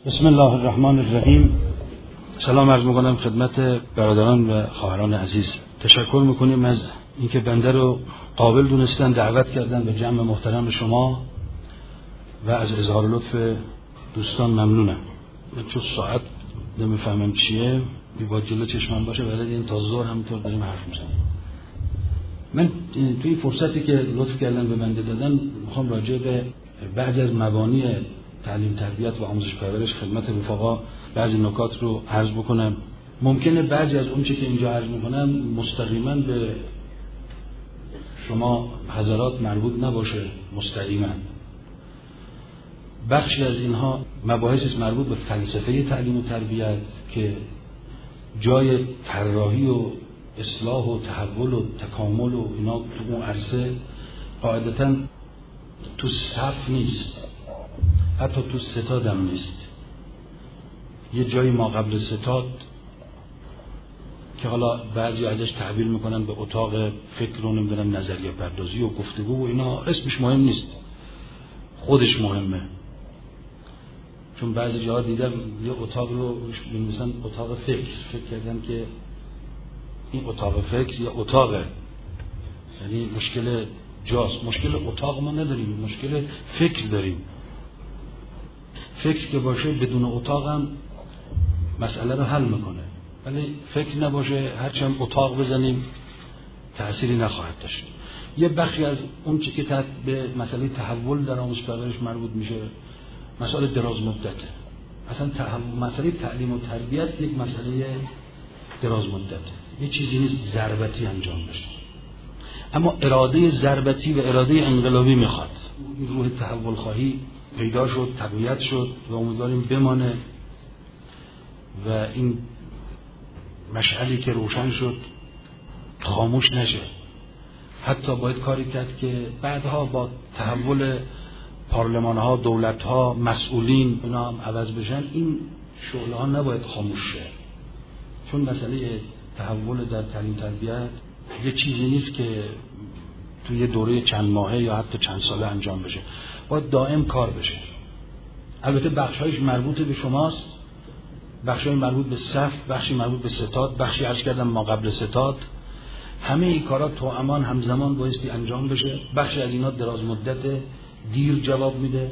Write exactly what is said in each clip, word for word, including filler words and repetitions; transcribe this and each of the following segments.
بسم الله الرحمن الرحیم. سلام عرض میکنم خدمت برادران و خواهران عزیز. تشکر میکنیم از اینکه بنده رو قابل دونستن، دعوت کردن به جمع محترم شما و از اظهار لطف دوستان ممنونم. من چون ساعت نمیفهمم چیه، باید جلو چشمم باشه، ولی این تا ظهر همینطور داریم حرف میزنیم. من توی فرصتی که لطف کردن به بنده دادن میخوام راجع به بعضی از مبانی تعلیم تربیت و آموزش پرورش خدمت رفقا بعضی نکات رو عرض بکنم. ممکنه بعضی از اون چه که اینجا عرض میکنم مستقیما به شما حضرات مربوط نباشه، مستقیما بخشی از اینها مباحث مربوط به فلسفه تعلیم و تربیت که جای طراحی و اصلاح و تحول و تکامل و اینا تو اون عرصه قاعدتاً تو صف نیست، حتی تو ستاد هم نیست. یه جایی ما قبل ستاد که حالا بعضی ازش تعبیر میکنن به اتاق فکر و نمیدونم نظریه پردازی و گفتگو و اینا، اسمش مهم نیست، خودش مهمه. چون بعضی جاها دیدم یه اتاق رو بنویسن اتاق فکر، فکر کردن که این اتاق فکر یا اتاقه، یعنی مشکل جاست. مشکل اتاق ما نداریم، مشکل فکر داریم. فکر که باشه بدون اتاق هم مسئله رو حل میکنه، ولی فکر نباشه هرچند اتاق بزنیم تأثیری نخواهد داشت. یه بخشی از اون چی که تحت به مسئله تحول در آموزش پرورش مربوط میشه مسئله دراز مدته. اصلا مسئله تعلیم و تربیت یک مسئله دراز مدته، یه چیزی نیست ضربتی انجام بشه. اما اراده ضربتی و اراده انقلابی میخواد. این روح تحول خواهی پیدا شد، تقویت شد و امیدواریم بمانه و این مشعلی که روشن شد خاموش نشه. حتی باید کاری کرد که بعدها با تحول پارلمان‌ها، دولت‌ها، مسئولین اینا هم عوض بشن، این شعله‌ها نباید خاموش شه. چون مسئله تحول در تعلیم تربیت یه چیزی نیست که توی یه دوره چند ماهه یا حتی چند ساله انجام بشه، باید دائم کار بشه. البته بخشایش مربوط به شماست، بخشای مربوط به صف، بخشی مربوط به ستاد، بخشی عرض کردم ما قبل ستاد. همه این کارا تو امان همزمان بایستی انجام بشه. بخشی از اینا دراز مدت، دیر جواب میده،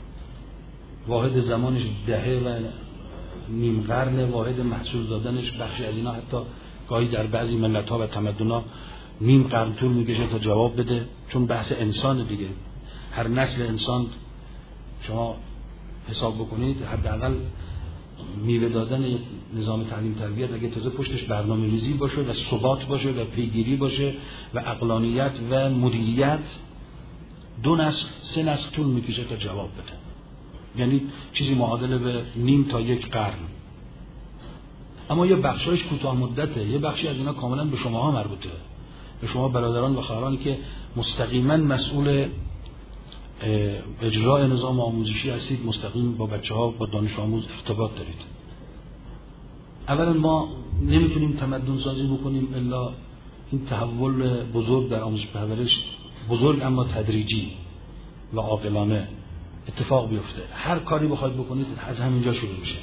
واحد زمانش دهه و نیم قرن، واحد محصول دادنش بخشی از اینا حتی گاهی در بعضی ملت‌ها و تمدن‌ها نیم قرن طول میکشه تا جواب بده. چون بحث انسان دیگه، هر نسل انسان شما حساب بکنید حداقل میوه دادن نظام تعلیم تربیت اگه تازه پشتش برنامه‌ریزی باشه و ثبات باشه و پیگیری باشه و عقلانیت و مدیریت، دو نسل سه نسل طول میکشه تا جواب بده. یعنی چیزی معادل به نیم تا یک قرن. اما یه بخشایش کوتاه مدته، یه بخشی از اینا کاملا به شماها مربوطه، به شما برادران و خواهرانی که مستقیما مسئول اجرای نظام آموزشی هستید، مستقیم با بچه‌ها با دانش آموز ارتباط دارید. اولا ما نمیتونیم تمدن سازی بکنیم الا این تحول بزرگ در آموزش پرورش، بزرگ اما تدریجی و عاقلانه اتفاق بیفته. هر کاری بخواید بکنید از همینجا شروع میشه.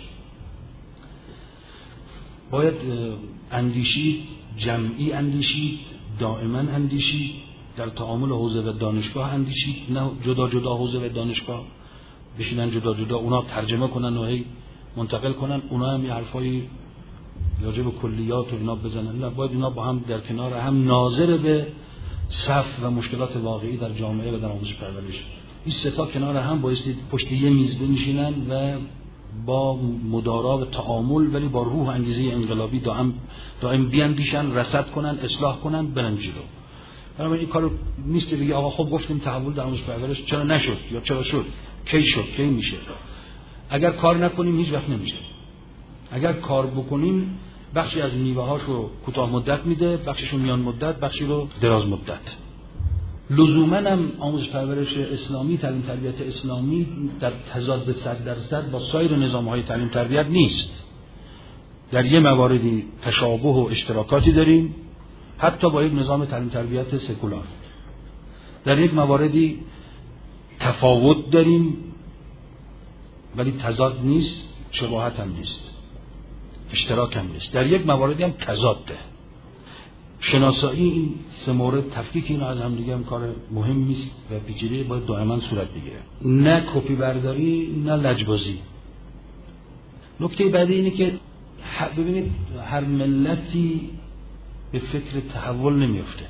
باید اندیشید، جمعی اندیشید، دائما اندیشید، در تعامل حوزه و دانشگاه اندیشید، نه جدا جدا حوزه و دانشگاه بشینن جدا جدا اونا ترجمه کنن و هی منتقل کنن، اونا هم یه حرفایی راجع به کلیات و اینا بزنن. نه، باید اینا با هم در کنار هم ناظر به صف و مشکلات واقعی در جامعه و در آموزش پرورش، این سه تا کنار هم بایستی پشت یه میز بنشینن و با مدارا و تعامل ولی با روح انگیزه انقلابی دائم دائم بیاندیشن، رصد کنن، اصلاح کنن، برن جلو. برای این کارو نیست که بگی آقا خب گفتیم تحول در آموزش پرورش چرا نشد یا چرا شد، کی شد، کی میشه. اگر کار نکنیم هیچ وقت نمیشه. اگر کار بکنیم بخشی از میوه هاشو کوتاه مدت میده، بخشیشو میان مدت، بخشی رو دراز مدت. لزوماً هم آموزش پرورش اسلامی، تعلیم تربیت اسلامی در تضاد صد درصد با سایر نظام‌های تعلیم تربیت نیست. در یه مواردی تشابه و اشتراکاتی داریم، حتی با یک نظام تعلیم تربیت سکولار. در یک مواردی تفاوت داریم ولی تضاد نیست، شباهت هم نیست، اشتراک هم نیست، در یک مواردی هم تضاده. شناسایی این سه مورد، تفکیک اینا از هم دیگه هم کار مهم نیست و پیچیده، باید دائما صورت بگیره. نه کپی برداری نه لجبازی. نکته بعدی اینه که ببینید هر ملتی به فکر تحول نمیفته.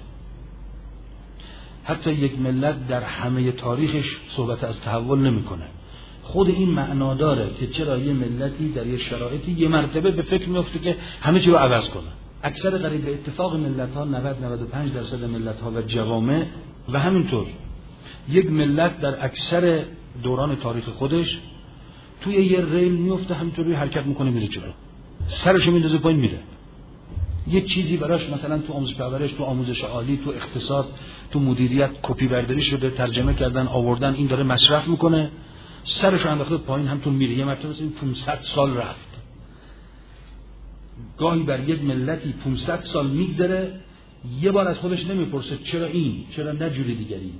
حتی یک ملت در همه تاریخش صحبت از تحول نمیکنه. خود این معنا داره که چرا یه ملتی در یه شرایطی یه مرتبه به فکر میفته که همه چی رو عوض کنه. اکثر قریب به اتفاق ملت‌ها، نود نود و پنج درصد ملت‌ها و جوامع و همینطور یک ملت در اکثر دوران تاریخ خودش توی یه ریل میفته، همینطوری حرکت میکنه میره جلو، سرشو میندازه پایین میره. یه چیزی براش مثلا تو آموزش پرورش، تو آموزش عالی، تو اقتصاد، تو مدیریت کپی برداری شده، ترجمه کردن، آوردن، این داره مصرف میکنه، سرشو انداخته پایین، همتون میره. یه مرتبه مثلا پانصد سال رفت. گاهی بر یک ملتی پانصد سال میگذره، یه بار از خودش نمیپرسه چرا این، چرا نه جوری دیگری.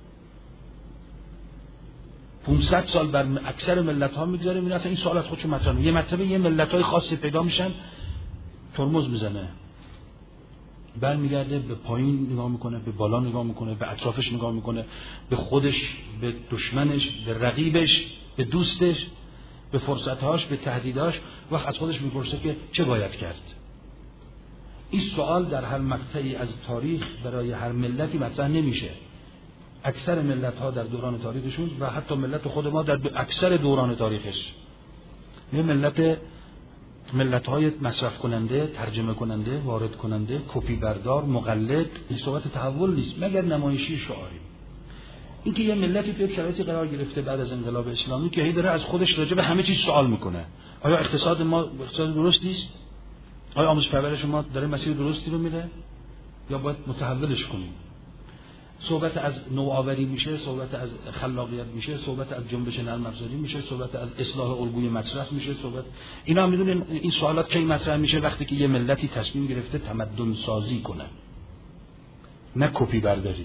پانصد سال بر اکثر ملت‌ها میگذره، میره اصلا این سوال از خودش مطرح نمی‌کنه. یه مرتبه یه ملت‌های خاصی پیدا میشن، ترمز میزنه، برمیگرده به پایین نگاه میکنه، به بالا نگاه میکنه، به اطرافش نگاه میکنه، به خودش، به دشمنش، به رقیبش، به دوستش، به فرصتهاش، به تهدیدهاش، وقت از خودش میپرسه که چه باید کرد. این سوال در هر مقطعی از تاریخ برای هر ملتی مطرح نمیشه. اکثر ملت‌ها در دوران تاریخشون و حتی ملت خود ما در اکثر دوران تاریخش، یه ملت ملت‌های مصرف کننده، ترجمه کننده، وارد کننده، کپی بردار، مقلد، این صحبت تحول نیست مگر نمایشی شعاری. اینکه یه ملتی توی شرایطی قرار گرفته بعد از انقلاب اسلامی که هی داره از خودش راجع به همه چیز سوال میکنه. آیا اقتصاد ما اقتصاد درست نیست؟ آیا آموزش پرورش ما داره مسیر درستی رو میره یا باید متحولش کنیم؟ صحبت از نوآوری میشه، صحبت از خلاقیت میشه، صحبت از جنبش نرم افزاری میشه، صحبت از اصلاح الگوی مصرف میشه، صحبت اینا هم میدونین این سوالات کی مطرح میشه؟ وقتی که یه ملتی تصمیم گرفته تمدن سازی کنه، نه کپی برداری.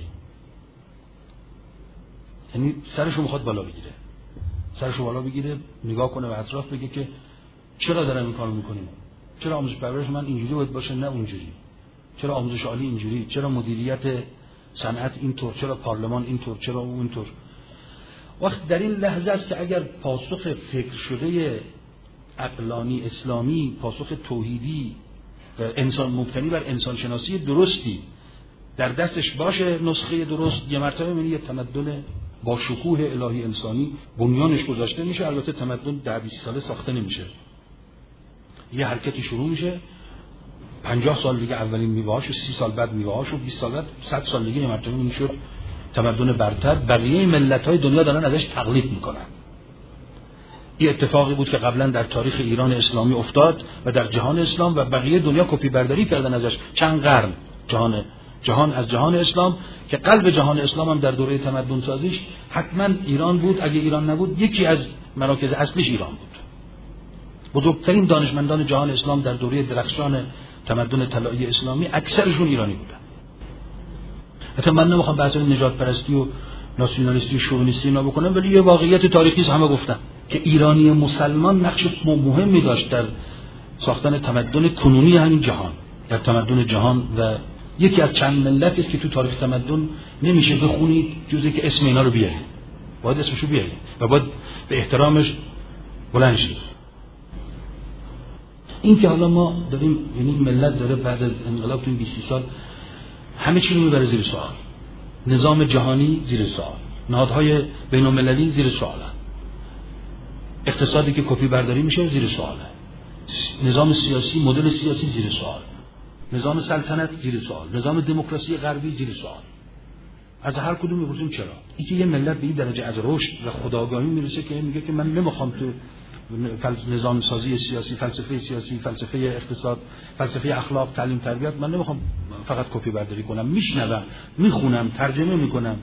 یعنی سرشو میخواد بالا بگیره، سرشو بالا بگیره، نگاه کنه به اطراف، بگه که چرا دارم این کارو میکنیم؟ چرا آموزش پرورش من اینجوری باید باشه نه اونجوری؟ چرا آموزش عالی اینجوری؟ چرا مدیریت صنعت اینطور؟ چرا پارلمان اینطور؟ چرا اونطور؟ وقت در این لحظه است که اگر پاسخ فکر شده عقلانی اسلامی، پاسخ توحیدی و انسان مبتنی بر انسان شناسی درستی در دستش باشه، نسخه درست، یه مرتبه می‌بینی یه تمدن با شکوه الهی انسانی بنیانش گذاشته میشه. البته تمدن ده بیست ساله ساخته نمیشه، یه حرکتی شروع میشه، پنجاه سال دیگه اولین میوه‌هاشو، سی سال بعد میوه‌هاشو، بیست سال بعد، صد سال دیگه یه مرتبه میشه تمدن برتر. بقیه ملت‌های دنیا دارن ازش تقلید میکنن. این اتفاقی بود که قبلا در تاریخ ایران اسلامی افتاد و در جهان اسلام و بقیه دنیا کپی برداری کردن ازش چند قرن. جهان جهان از جهان اسلام که قلب جهان اسلام هم در دوره تمدن سازیش حتما ایران بود. اگه ایران نبود یکی از مراکز اصلیش ایران بود. بزرگترین دانشمندان جهان اسلام در دوره درخشان تمدن طلایی اسلامی اکثرشون ایرانی بودن. حتی من نمیخوام بحث نجات پرستی و ناسیونالیستی و شوونیستی اینا بکنم، ولی یه واقعیت تاریخی همه گفتن که ایرانی مسلمان نقش مهمی داشت در ساختن تمدن کنونی همین جهان، در تمدن جهان، و یکی از چند ملتی است که تو تاریخ تمدن نمیشه بخونید جزی که اسم اینا رو بیارید، باید اسمشو بیارید و باید به احترامش بلند شید. این که حالا ما داریم، یعنی ملت داره بعد از انقلاب تو این بیست سال همه چی رو میبره زیر سوال. نظام جهانی زیر سوال، نهادهای بین المللی زیر سواله، اقتصادی که کپی برداری میشه زیر سواله، نظام سیاسی، مدل سیاسی زیر سوال، نظام سلطنت زیر سوال، نظام دموکراسی غربی زیر سوال. از هر کدوم میپرسیم چرا؟ اینکه یه ملت به این درجه از رشد و خودآگاهی میرسه که میگه که من نمیخوام تو نظام سازی سیاسی، فلسفه سیاسی، فلسفه اقتصاد، فلسفه اخلاق، تعلیم، تربیت، من نمیخوام فقط کپی برداری کنم، میشنوم، میخونم، ترجمه میکنم،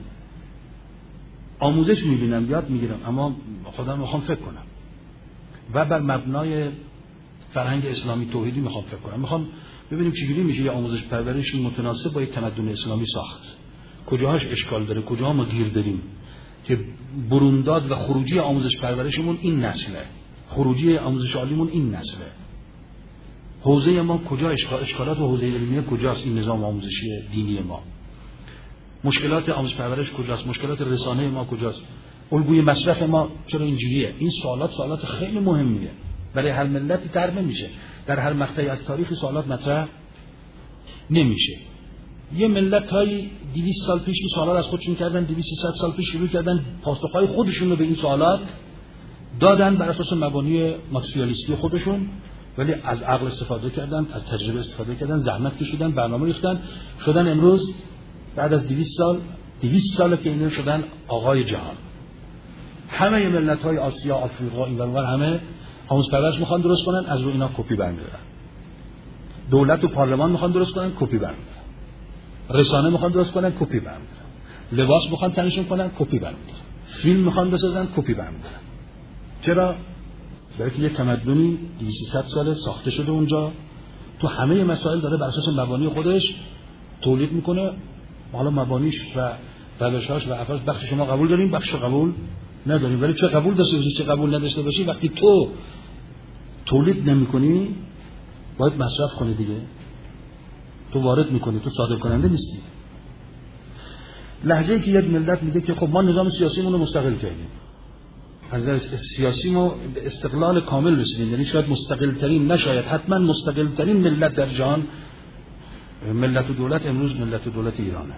آموزش میبینم، یاد میگیرم، اما خودم میخوام فکر کنم و بر مبنای فرهنگ اسلامی توحیدی میخوام فکر کنم. میخوام ببینیم چجوری میشه یه آموزش پرورشی متناسب با یک تمدن اسلامی ساخت، کجاهاش اشکال داره، کجا ما گیر داریم که برونداد و خروجی آموزش پرورشمون این نسله. خروجی آموزش عالیمون این نسله. حوزه ما کجا اشکال اشکالات و حوزه علمیه کجاست؟ این نظام آموزشی دینی ما. مشکلات آموزش پرورش کجاست؟ مشکلات رسانه ما کجاست؟ الگوی مصرف ما چرا اینجوریه؟ این سوالات سوالات خیلی مهمیه. برای هر ملتی طرح نمیشه. در هر مقطعی از تاریخ سوالات مطرح نمیشه. یه ملت های دویست سال پیش این سوالات از خودشون کردن، دویست سیصد سال پیش شروع کردن پاسخهای خودشون رو به این سوالات دادن بر اساس مبانی مارکسیستی خودشون، ولی از عقل استفاده کردن، از تجربه استفاده کردن، زحمت کشیدن، برنامه ریختن، شدن امروز بعد از دویست سال دویست ساله که اینا شدن آقای جهان. همه ملت‌های آسیا، آفریقا، این ور همه آموزش پرورش میخوان درست کنن، از رو اینا کپی برمی‌دارن. دولت و پارلمان میخوان درست کنن، کپی برمی‌دارن. رسانه میخوان درست کنن، کپی برمی‌دارن. لباس میخوان تنشون کنن، کپی برمی‌دارن. فیلم میخوان بسازن، کپی برمی‌دارن. چرا؟ برای که یه تمدنی دویست سیصد ساله ساخته شده اونجا، تو همه مسائل داره بر اساس مبانی خودش تولید میکنه. حالا مبانیش و روش‌هاش و افرادش بخش شما قبول داریم، بخش قبول نداریم. ولی چه قبول داشته باشی چه قبول نداشته باشی، وقتی تو تولید نمی‌کنی باید مصرف کنی دیگه. تو وارد می‌کنی، تو صادر کننده نیستی. لحظه‌ای که یک ملت میگه که خب ما نظام سیاسیمون رو مستقل کردیم، از نظر سیاسی ما به استقلال کامل رسیدیم، یعنی شاید مستقل ترین، نشاید حتما مستقل ترین ملت در جهان، ملت و دولت امروز ملت و دولت ایرانه.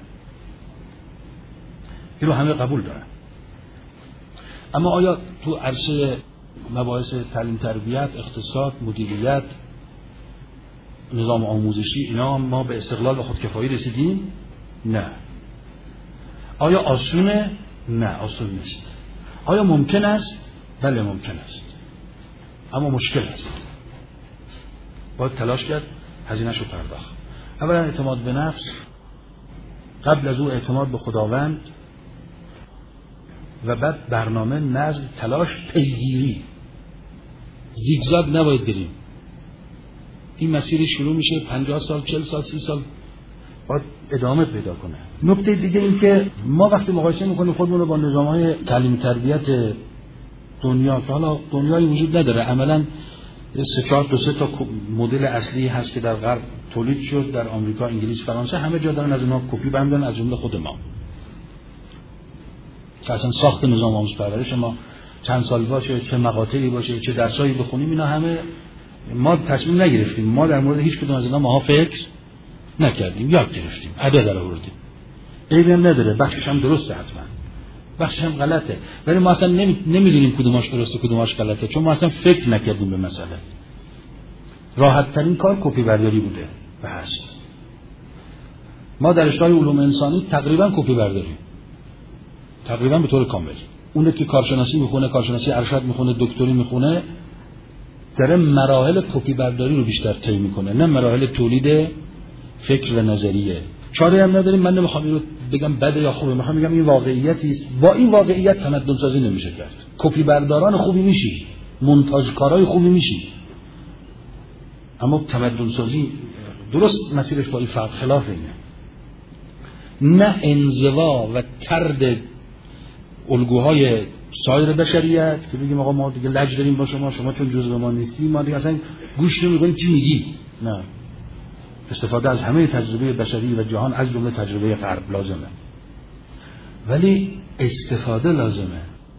این رو همه قبول دارن. اما آیا تو عرصه مباحث تعلیم تربیت، اقتصاد، مدیریت، نظام آموزشی اینا ما به استقلال و خودکفایی رسیدیم؟ نه. آیا آسونه؟ نه، آسون نیست. آیا ممکن است؟ بله ممکن است، اما مشکل است. باید تلاش کرد، هزینه‌اش رو پرداخت. اولا اعتماد به نفس، قبل از او اعتماد به خداوند، و بعد برنامه، نظم، تلاش، پیگیری. زیگزاگ نباید بریم. این مسیر شروع میشه پنجاه سال، چهل سال، سی سال باید ادامه پیدا کنه. نکته دیگه این که ما وقتی مقایسه میکنیم خودمون رو با نظام‌های تعلیم تربیت دنیا، که حالا دنیایی وجود نداره، عملاً سه چهار دو سه تا مدل اصلی هست که در غرب تولید شد، در آمریکا، انگلیس، فرانسه، همه جا دارن از اونها کپی برمی‌دارن، از جمله خود ما. که اصلا ساخت نظام آموزش پرورش ما چند سال باشه، چه مقاطعی باشه، چه درسایی بخونیم، اینا همه ما تصمیم نگرفتیم. ما در مورد هیچ کدوم از اینا ماها فکر نکردیم، یاد گرفتیم، عدد در آوردیم. عیبی هم نداره، بخشش هم درسته، حتما بخشش هم غلطه، ولی ما اصلا نمیدونیم کدوماش درسته کدوماش غلطه، چون ما اصلا فکر نکردیم به مسئله. راحت ترین کار کپی برداری بوده و هست. ما در رشته علوم انسانی تقریبا کپی برداریم، تقریبا به طور کامل. اونه که کارشناسی میخونه، کارشناسی ارشد میخونه، دکتری میخونه، داره مراحل کپی برداری رو بیشتر طی میکنه، نه مراحل تولید فکر و نظریه. چاره هم نداریم. من نمیخوام اینو بگم بده یا خوبه، میخوام بگم این واقعیتی است. با این واقعیت تمدن سازی نمیشه کرد. کپی برداران خوبی میشی، مونتاژکارای خوبی میشی، اما تمدن سازی درست مسیرش با این فرق خلاف اینه. نه انزوا و طرد الگوهای سایر بشریت که بگیم آقا ما دیگه لج داریم با شما، شما چون جزء ما نیستی ما دیگه اصلا گوش نمی‌کنیم چی میگی. نه، استفاده از همه تجربه بشری و جهان، از جمله تجربه غرب لازمه، ولی استفاده لازمه،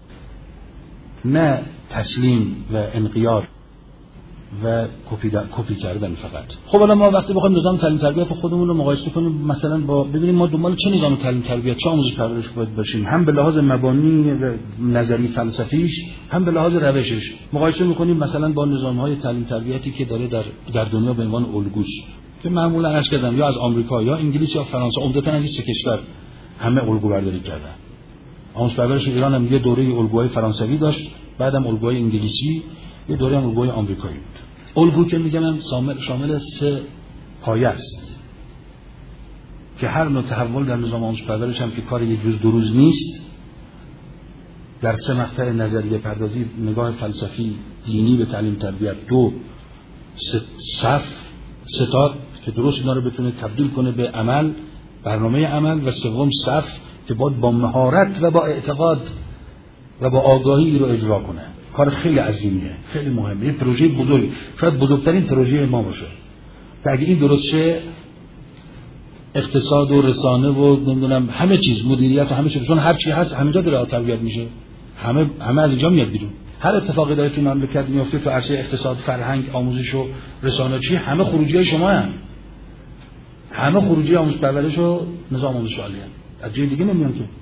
نه تسلیم و انقیاد و کپی کپی کردن فقط. خب الان ما وقتی بخوایم نظام تعلیم تربیت خودمون رو مقایسه کنیم مثلا با ببینیم ما دنبال چه نظام تعلیم تربیت، چه آموزش پرورش باید باشیم، هم به لحاظ مبانی و نظری فلسفیش، هم به لحاظ روشش، مقایسه می‌کنیم مثلا با نظام‌های تعلیم تربیتی که داره در در دنیا به عنوان الگوست، که معمولا عرض کردم یا از آمریکا یا انگلیس یا فرانسه، عمدتاً از این سه کشور همه الگو برداری کردن. آموزش پرورش ایران هم یه دوره الگوهای فرانسوی داشت، بعدم الگوهای انگلیسی، یه دوره هم الگوهای آمریکایی بود. الگو که میگم شامل شامل سه پایه است که هر نوع تحول در نظام آموزش پرورش هم که کار یک روز دو روز نیست، در سه مقطع نظریه پردازی، نگاه فلسفی دینی به تعلیم تربیت، دو صف ستاد که درست اینا رو بتونه تبدیل کنه به عمل، برنامه عمل، و سوم صف که باید با مهارت و با اعتقاد و با آگاهی رو اجرا کنه. کار خیلی عظیمیه، خیلی مهمه، یه پروژه بزرگ، شاید بزرگترین پروژه ما باشه. که اگه این درست شه اقتصاد و رسانه و نمیدونم همه چیز، مدیریت و همه چیز، چون هر چی هست همینجا داره تربیت میشه، همه همه از اینجا میاد بیرون. هر اتفاقی داره تو مملکت میفته تو عرصه اقتصاد، فرهنگ، آموزش و رسانه چی، همه خروجی شما هم. همه خروجی آموزش پرورش و نظام آموزش عالی هم. از جای دیگه نمیان که.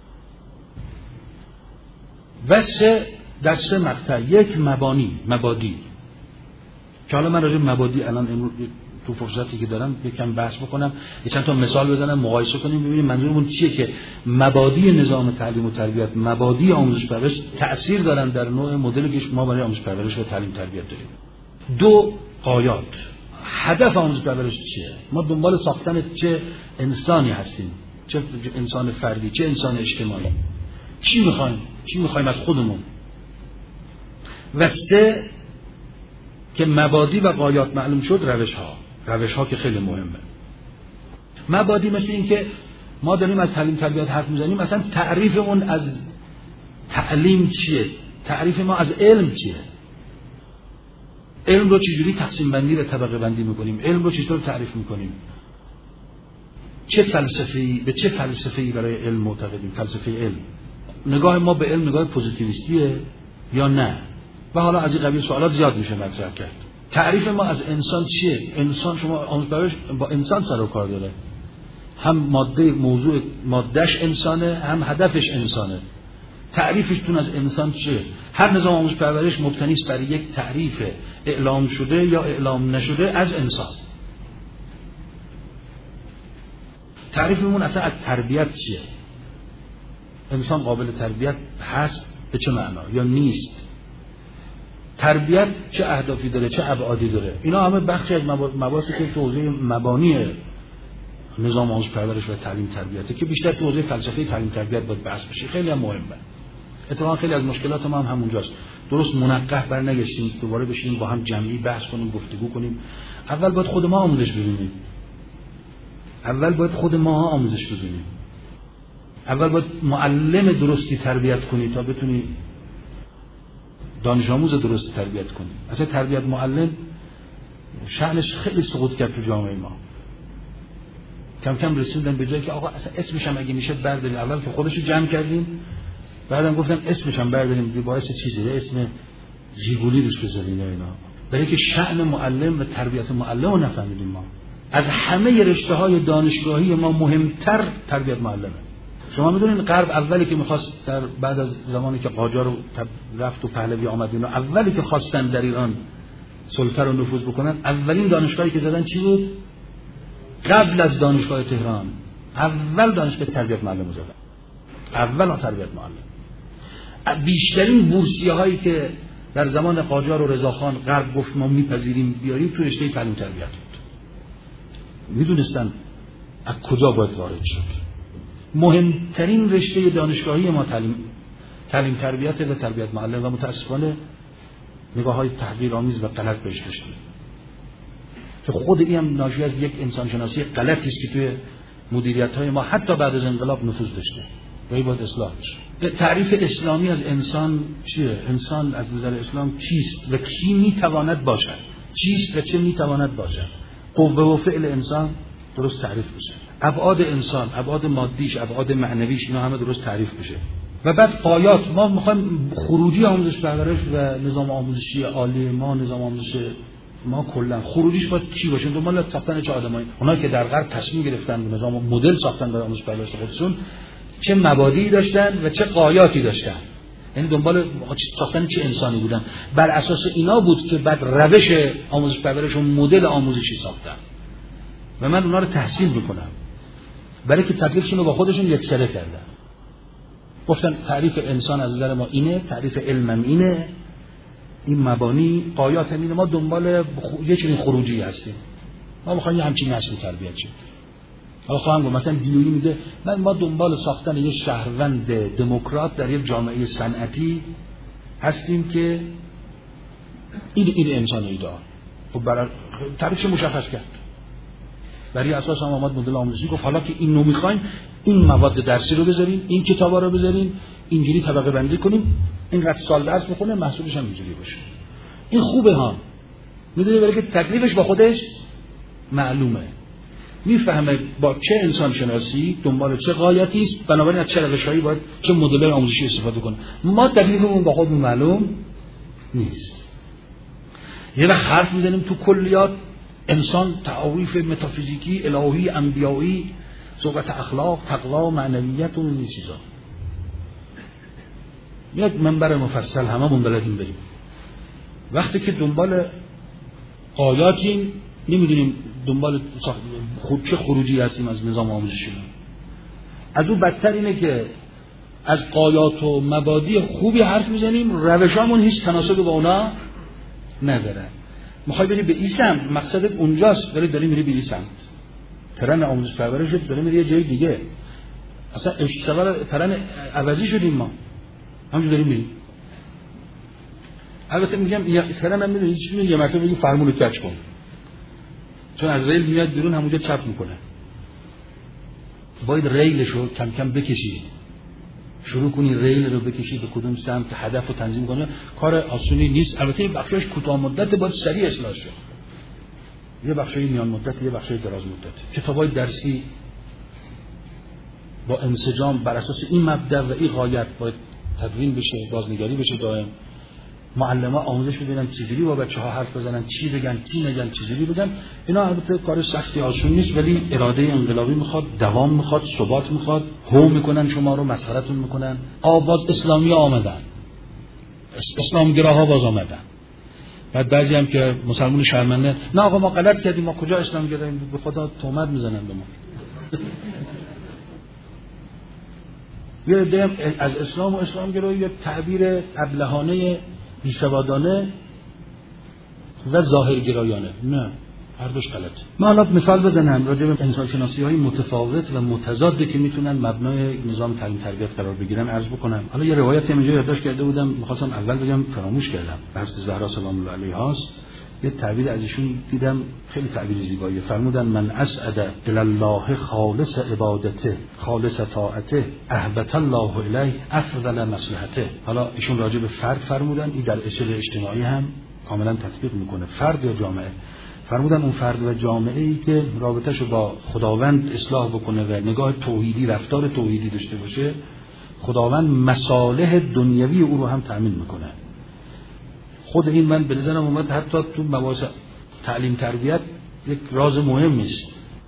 و سه در سه مقطع، یک مبانی، مبادی، که حالا من راجع به مبادی الان امروز تو فرصتی که دارم یکم بحث بکنم، یه چند تا مثال بزنم، مقایسه کنیم ببینیم منظورمون چیه که مبادی نظام تعلیم و تربیت، مبادی آموزش پرورش تأثیر دارن در نوع مدلی که ما برای آموزش پرورش و تعلیم تربیت داریم. دو، غایات. هدف آموزش پرورش چیه؟ ما دنبال ساختن چه انسانی هستیم؟ چه انسان فردی، چه انسان اجتماعی؟ چی میخوایم؟ چی میخوایم از خودمون؟ و سه که مبادی و غایات معلوم شد، روش ها. روش ها که خیلی مهمه. مبادی مثل این که ما داریم از تعلیم تربیت حرف میزنیم، اصلا تعریفمون از تعلیم چیه؟ تعریف ما از علم چیه؟ علم رو چجوری تقسیم بندی و طبقه بندی میکنیم؟ علم رو چطور تعریف میکنیم؟ چه فلسفه‌ای، به چه فلسفه‌ای برای علم معتقدیم؟ فلسفه علم. نگاه ما به علم نگاه پوزیتیویستیه یا نه؟ و حالا از این قبیل سوالات زیاد میشه مطرح کرد. تعریف ما از انسان چیه؟ انسان، شما آموزش پرورش با انسان سر و کار داره. هم ماده موضوع مادهش انسانه، هم هدفش انسانه. تعریفشتون از انسان چیه؟ هر نظام آموزش پرورش مبتنی است بر یک تعریف اعلام شده یا اعلام نشده از انسان. تعریفمون اصلا از تربیت چیه؟ انسان قابل تربیت هست به چه معنا یا نیست؟ تربیت چه اهدافی داره، چه ابعادی داره؟ اینا همه بخشی از مباحثی که تو حوزه مبانی نظام آموزش پرورش و تعلیم تربیته که بیشتر تو حوزه فلسفه تعلیم تربیت باید بحث بشه. خیلی هم مهمه. اتفاقا خیلی از مشکلات ما هم همونجاست. درست منقح برنگشتیم دوباره بشینیم با هم جمعی بحث کنیم، گفتگو کنیم. اول باید خود ما آموزش ببینیم. اول باید خود ما آموزش ببینیم. اول باید معلم درستی تربیت کنی تا بتونی دانش آموز درست تربیت کنی. اصلا تربیت معلم شأنش خیلی سقوط کرد تو جامعه ما. کم کم رسیدن به جایی که آقا اصلا اسمش هم اگه میشه برداریم. اول که خودش رو جمع کردیم، بعدم گفتن اسمش هم برداریم، دیگه باعث چیزه اسم ژیگولی روش بذاریم اینا. برای که شأن معلم و تربیت معلم رو نفهمیدیم ما. از همه رشته‌های دانشگاهی ما مهمتر تربیت معلمه. شما میدونین غرب اولی که می‌خواست در بعد از زمانی که قاجار رو رفت و پهلوی آمد اینا، اولی که خواستن در ایران سلطه رو نفوذ بکنن، اولین دانشگاهی که زدن چی بود؟ قبل از دانشگاه تهران اول دانشگاه تربیت معلم رو زدن. اول تربیت معلم. بیشترین بورسیه هایی که در زمان قاجار و رضاخان غرب گفت ما میپذیریم بیاریم تو رشته تعلیم تربیت بود. میدونستن از کجا باید وارد شد. مهمترین رشته دانشگاهی ما تعلیم تعلیم تربیت و تربیت معلم و متاسفانه نگاه های تحقیرآمیز و غلط بهش داشتیم که خود این هم ناشی از یک انسان شناسی غلطی است که توی مدیریت های ما حتی بعد از انقلاب نفوذ داشته و این باید اصلاح بشه. تعریف اسلامی از انسان چیه؟ انسان از نظر اسلام چیست و کی میتواند باشد؟ چیست و چه میتواند باشد؟ قوه و فعل انسان درست تعریف بشه. ابعاد انسان، ابعاد مادیش، ابعاد معنویش، اینا همه درست تعریف بشه. و بعد غایات. ما میخوایم خروجی آموزش پرورش و نظام آموزشی عالی ما، نظام آموزش ما کلا خروجیش باید چی باشه؟ دنبال ساختن چه آدمایی؟ اونایی که در غرب تصمیم گرفتن به نظام مدل ساختن برای آموزش پرورش خودشون، چه مبادی داشتن و چه غایاتی داشتن؟ یعنی دنبال ساختن چه انسانی بودن؟ بر اساس اینا بود که بعد روش آموزش پرورش و مدل آموزشی ساختن. و من اونا رو تحسین میکنم برای که تکلیفشون رو با خودشون یکسره کردن. گفتن تعریف انسان از نظر ما اینه، تعریف علم اینه، این مبانی، غایات اینه. ما دنبال یه چنین خروجی هستیم. ما میخوایم یه همچین نسل تربیت شیم. حالا خواهم گفت مثلا دیویی میگه من ما دنبال ساختن یه شهروند دموکرات در یک جامعه صنعتی هستیم که این این انسان ایدئال. خب برای تعریفش مشخص کرد. برای اساس هم آمد مدل آموزشی گفت حالا که این رو میخوایم این مواد درسی رو بذاریم، این کتابا رو بذاریم، اینجوری طبقه بندی کنیم اینقدر سال درس بخونه محصولش هم اینجوری باشه. این خوبه ها، میدونی برای که تکلیفش با خودش معلومه، میفهمه با چه انسان شناسی دنبال چه غایتی است، بنابراین از چه روش‌هایی باید چه مدل‌های آموزشی استفاده کنه. ما تکلیفمون با خودمون معلوم نیست. یه وقت حرف میزنیم تو کلیات انسان، تعاریف متافیزیکی، الهی، انبیایی، صحبت اخلاق، تقوا، معنویت و این چیزا. یک منبر مفصل هممون بلدیم بریم. وقتی که دنبال آیاتیم نمیدونیم دنبال خود چه خروجی هستیم از نظام آموزشی. از اون بدتر اینه که از قایات و مبادی خوبی حرف میزنیم، روشامون هیچ تناسب با اونا نداره. میخوای بری به این سمت، مقصدت اونجاست ولی داری میری به این سمت. ترن آموزش پرورشت داره میری یه جای دیگه. اصلا اشتغال ترن عوضی شدیم ما. همونجوری داریم میریم. البته میگم یه ترن هم میدونی چی میگه، یه مرتبه میگه فرمون رو کج کن. چون از ریل میاد بیرون همونجا چپ میکنه. باید ریلشو کم کم بکشی. شروع کنی ریل رو بکشی به کدوم سمت، هدف رو تنظیم کنی. کار آسونی نیست. البته این بخشش کوتاه مدت باید سریع اصلاح شه. یه بخشی میان مدت، یه بخشی دراز مدت. کتابای درسی با انسجام بر اساس این مبدا و این غایت باید تدوین بشه، بازنگری بشه دائم. معلم‌ها آموزش بدن چجوری با بچه‌ها حرف بزنن، چی بگن، چی نگن، چجوری بگن. اینا البته کار سختی آسون نیست ولی اراده انقلابی میخواد، دوام میخواد، ثبات میخواد. هو میکنن شما رو، مسخرتون میکنن. آواز اسلامی آمدن، اسلامگراها باز آمدن. بعد بعضی هم که مسلمان شرمنده، نه آقا ما غلط کردیم، ما کجا اسلام گراییم، به خدا تهمت میزنن به ما. یه عده از اسلام و اسلام گرایی یه تعبیر ابلهانه، بیسوادانه و ظاهرگرایانه. نه، هر دوش غلطه. ما حالا مثال بزنم راجع به انسان شناسی های متفاوت و متضاد که میتونن مبنای نظام تعلیم تربیت قرار بگیرن عرض بکنم. حالا یه روایت اینجا یادداشت کرده بودم، می‌خواستم اول بگم فراموش کردم. حضرت زهرا سلام الله علیها است. یه تعبیر از ایشون دیدم خیلی تعبیر زیبایی. فرمودن من اسعد الی الله خالص عبادته خالص طاعته اهبط الله الیه افضل مصلحته. حالا ایشون راجع به فرد فرمودن، این در اصل اجتماعی هم کاملا تطبیق میکنه. فرد یا جامعه، فرمودن اون فرد و جامعه ای که رابطه‌شو با خداوند اصلاح بکنه و نگاه توحیدی، رفتار توحیدی داشته باشه، خداوند مصالح دنیوی او رو هم تأمین میکنه. خود این من به نظرم اومد حتی تو مباحث تعلیم تربیت یک راز مهمی است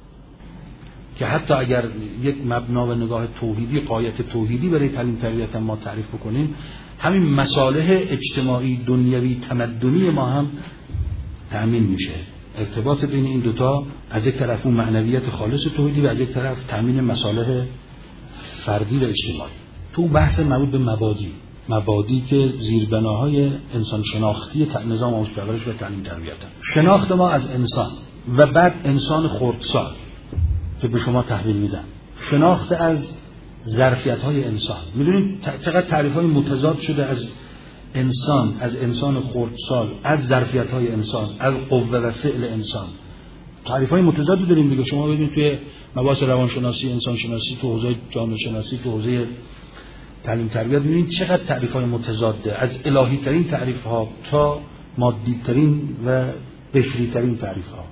که حتی اگر یک مبنا و نگاه توحیدی، غایت توحیدی برای تعلیم تربیت ما تعریف بکنیم، همین مصالح اجتماعی، دنیوی، تمدنی ما هم تأمین میشه. ارتباط بین این دوتا، از یک طرف اون معنویت خالص توحیدی و از یک طرف تأمین مصالح فردی و اجتماعی. تو بحث مربوط به مبادی مبادی که زیربناهای انسان شناختی نظام آموزش پرورش و تعلیم تربیت، شناخت ما از انسان و بعد انسان خردسال که به شما تحویل میدن، شناخت از ظرفیت‌های انسان. میدونید چقدر تعریف‌های متضاد شده از انسان، از انسان خردسال، از ظرفیت‌های انسان، از قوه و فعل انسان. تعریف‌های متضادی داریم دیگه. شما ببینید توی مباحث روانشناسی، انسان شناسی، تو حوزه جامعه شناسی، تو حوزه تعلیم تربیت می‌بینید چقدر تعریف‌های متضاده، از الهی ترین تعریف‌ها تا مادی ترین و بشری ترین تعریف‌ها،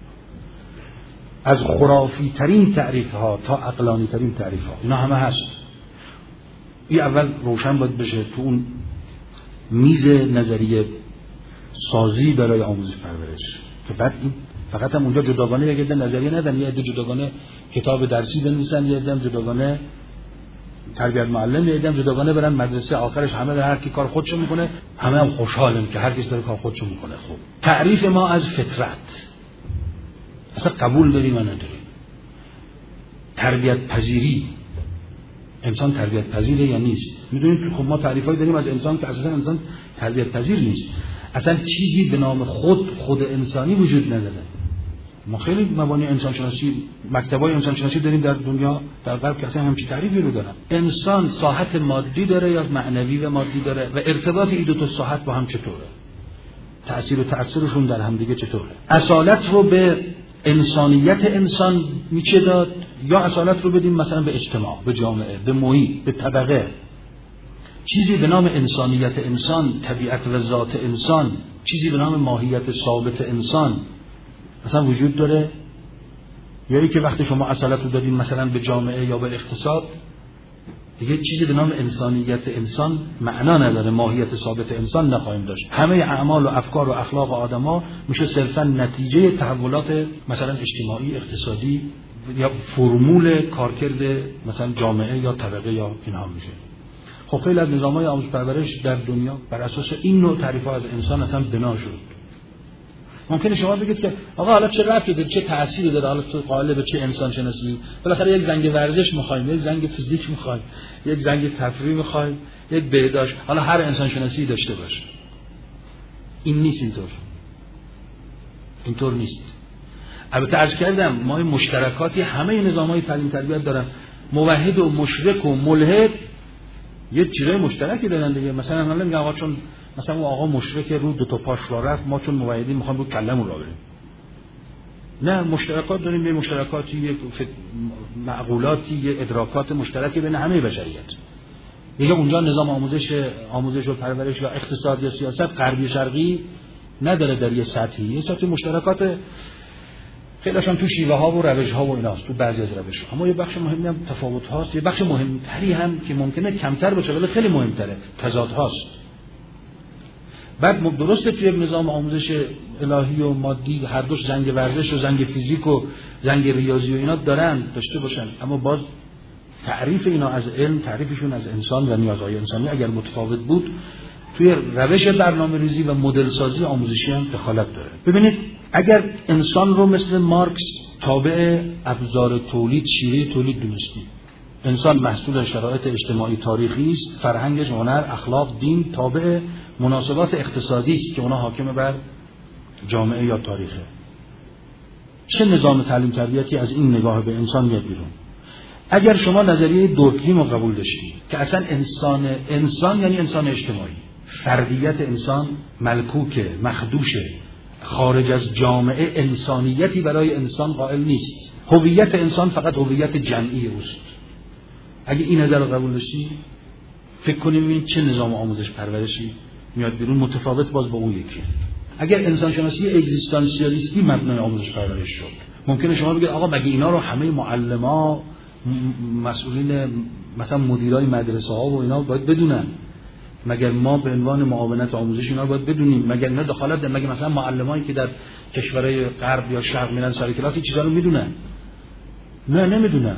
از خرافی ترین تعریف‌ها تا عقلانی ترین تعریف‌ها. اینا همه هست. این اول روشن باید بشه تو اون میز نظریه سازی برای آموزش پرورش، که بعد این فقط هم اونجا جداگانه یک عده نظریه ندن، یه عده جداگانه کتاب درسی بنویسن، یه عده جداگانه تربیت معلم، یه عده جداگانه برن مدرسه، آخرش همه هر کی کار خودشو میکنه، همه هم خوشحالن که هر کس داره کار خودشو میکنه. خب تعریف ما از فطرت اصلا قبول داریم یا نداریم؟ تربیت پذیری، انسان تربیت پذیره یا نیست؟ میدونید خب ما تعریفایی داریم از انسان که اساسا انسان تربیت پذیر نیست. اصلا چیزی به نام خود خود انسانی وجود نداره. ما خیلی مبانی انسان شناسی، مکتبای انسان شناسی داریم در دنیا، در غرب که اصلا همچین تعریفی رو دارن. انسان ساحت مادی داره یا معنوی و مادی داره و ارتباط این دو تا ساحت با هم چطوره؟ تأثیر و تأثیرشون در هم دیگه چطوره؟ اصالت رو به انسانیت انسان میشه داد یا اصالت رو بدیم مثلا به اجتماع، به جامعه، به محیط، به طبقه؟ چیزی به نام انسانیت انسان، طبیعت و ذات انسان، چیزی به نام ماهیت ثابت انسان مثلا وجود داره؟ یعنی که وقتی شما اصالت رو دادین مثلا به جامعه یا به اقتصاد، دیگه چیزی به نام انسانیت انسان معنا نداره، ماهیت ثابت انسان نخواهیم داشت. همه اعمال و افکار و اخلاق آدما میشه صرفا نتیجه تحولات مثلا اجتماعی، اقتصادی یا فرمول کارکرد مثلا جامعه یا طبقه یا اینها میشه. خب خیلی از نظام‌های آموزش پرورش در دنیا بر اساس این نوع تعریف‌ها از انسان اصلا بنا شد. ممکنه شما بگید که آقا حالا چه ربطی داره، چه تأثیری داره، حالا تو قائل به چه انسان شناسی؟ بالاخره یک زنگ ورزش می‌خوایم، یک زنگ فیزیک می‌خوایم، یک زنگ تفریح می‌خوایم، یک بهداشت، حالا هر انسان شناسی داشته باشه. این نیست اینطور. اینطور نیست. البته عرض کردم ما مشترکاتی همه نظام‌های تعلیم تربیت دارن. موحد و مشرک و ملحد یه چیزای مشترکی دارن دیگه. مثلا من نمیگم آقا چون مثلا اون آقا مشرک رو دو تا پاش را رفت، ما چون موحدین میخوام رو کلمون را بریم. نه، مشترکات داریم، یه مشترکاتی، یه معقولاتی، یه ادراکات مشترکی بین همه بشریت. دیگه اونجا نظام آموزش آموزش و پرورش یا اقتصاد یا سیاست غربی شرقی نداره در یه سطحی، یه سطح مشترکات خیلیشون تو شیوه ها و روش ها و ایناست، تو بعضی از روش ها. اما یه بخش مهمی هم تفاوت هاست، یه بخش مهمتری هم که ممکنه کمتر باشه ولی خیلی مهمتره، تضاد هاست. بعد درسته توی نظام آموزش الهی و مادی هر دوش زنگ ورزش و زنگ فیزیک و زنگ ریاضی و اینا دارن، داشته باشن، اما باز تعریف اینا از علم، تعریفشون از انسان و نیازهای انسانی اگر متفاوت بود، توی روش برنامه‌ریزی و مدل سازی آموزشی هم دخالت داره. ببینید اگر انسان رو مثل مارکس تابع ابزار تولید، شیوه تولید دونستیم، انسان محصول شرایط اجتماعی تاریخی است، فرهنگش، هنر، اخلاق، دین تابع مناسبات اقتصادی است که اونها حاکم بر جامعه یا تاریخه. چه نظام تعلیم تربیتی از این نگاه به انسان میاد بیرون؟ اگر شما نظریه دورکهیم رو قبول داشتید که اصلا انسان انسان یعنی انسان اجتماعی، فردیت انسان ملکوکه، مخدوشه، خارج از جامعه انسانیتی برای انسان قائل نیست، هویت انسان فقط هویت جمعی اوست. اگه این نظر رو قبول داشتید فکر کنیم این چه نظام آموزش پرورشی میاد بیرون متفاوت باز با اون یکی. اگر انسان شناسی اگزیستانسیالیستی مبنای آموزش پرورش شد، ممکنه شما بگید آقا مگه اینا رو همه معلما، مسئولین مثلا مدیرای مدرسه ها و اینا باید بدونن؟ مگر ما به عنوان معاونت آموزش اینا رو باید بدونیم؟ مگر اینا دخالت دارن؟ مگر مثلا معلمایی که در کشورهای غرب یا شرق میرن سر کلاس این چیزا رو میدونن؟ نه نمیدونن.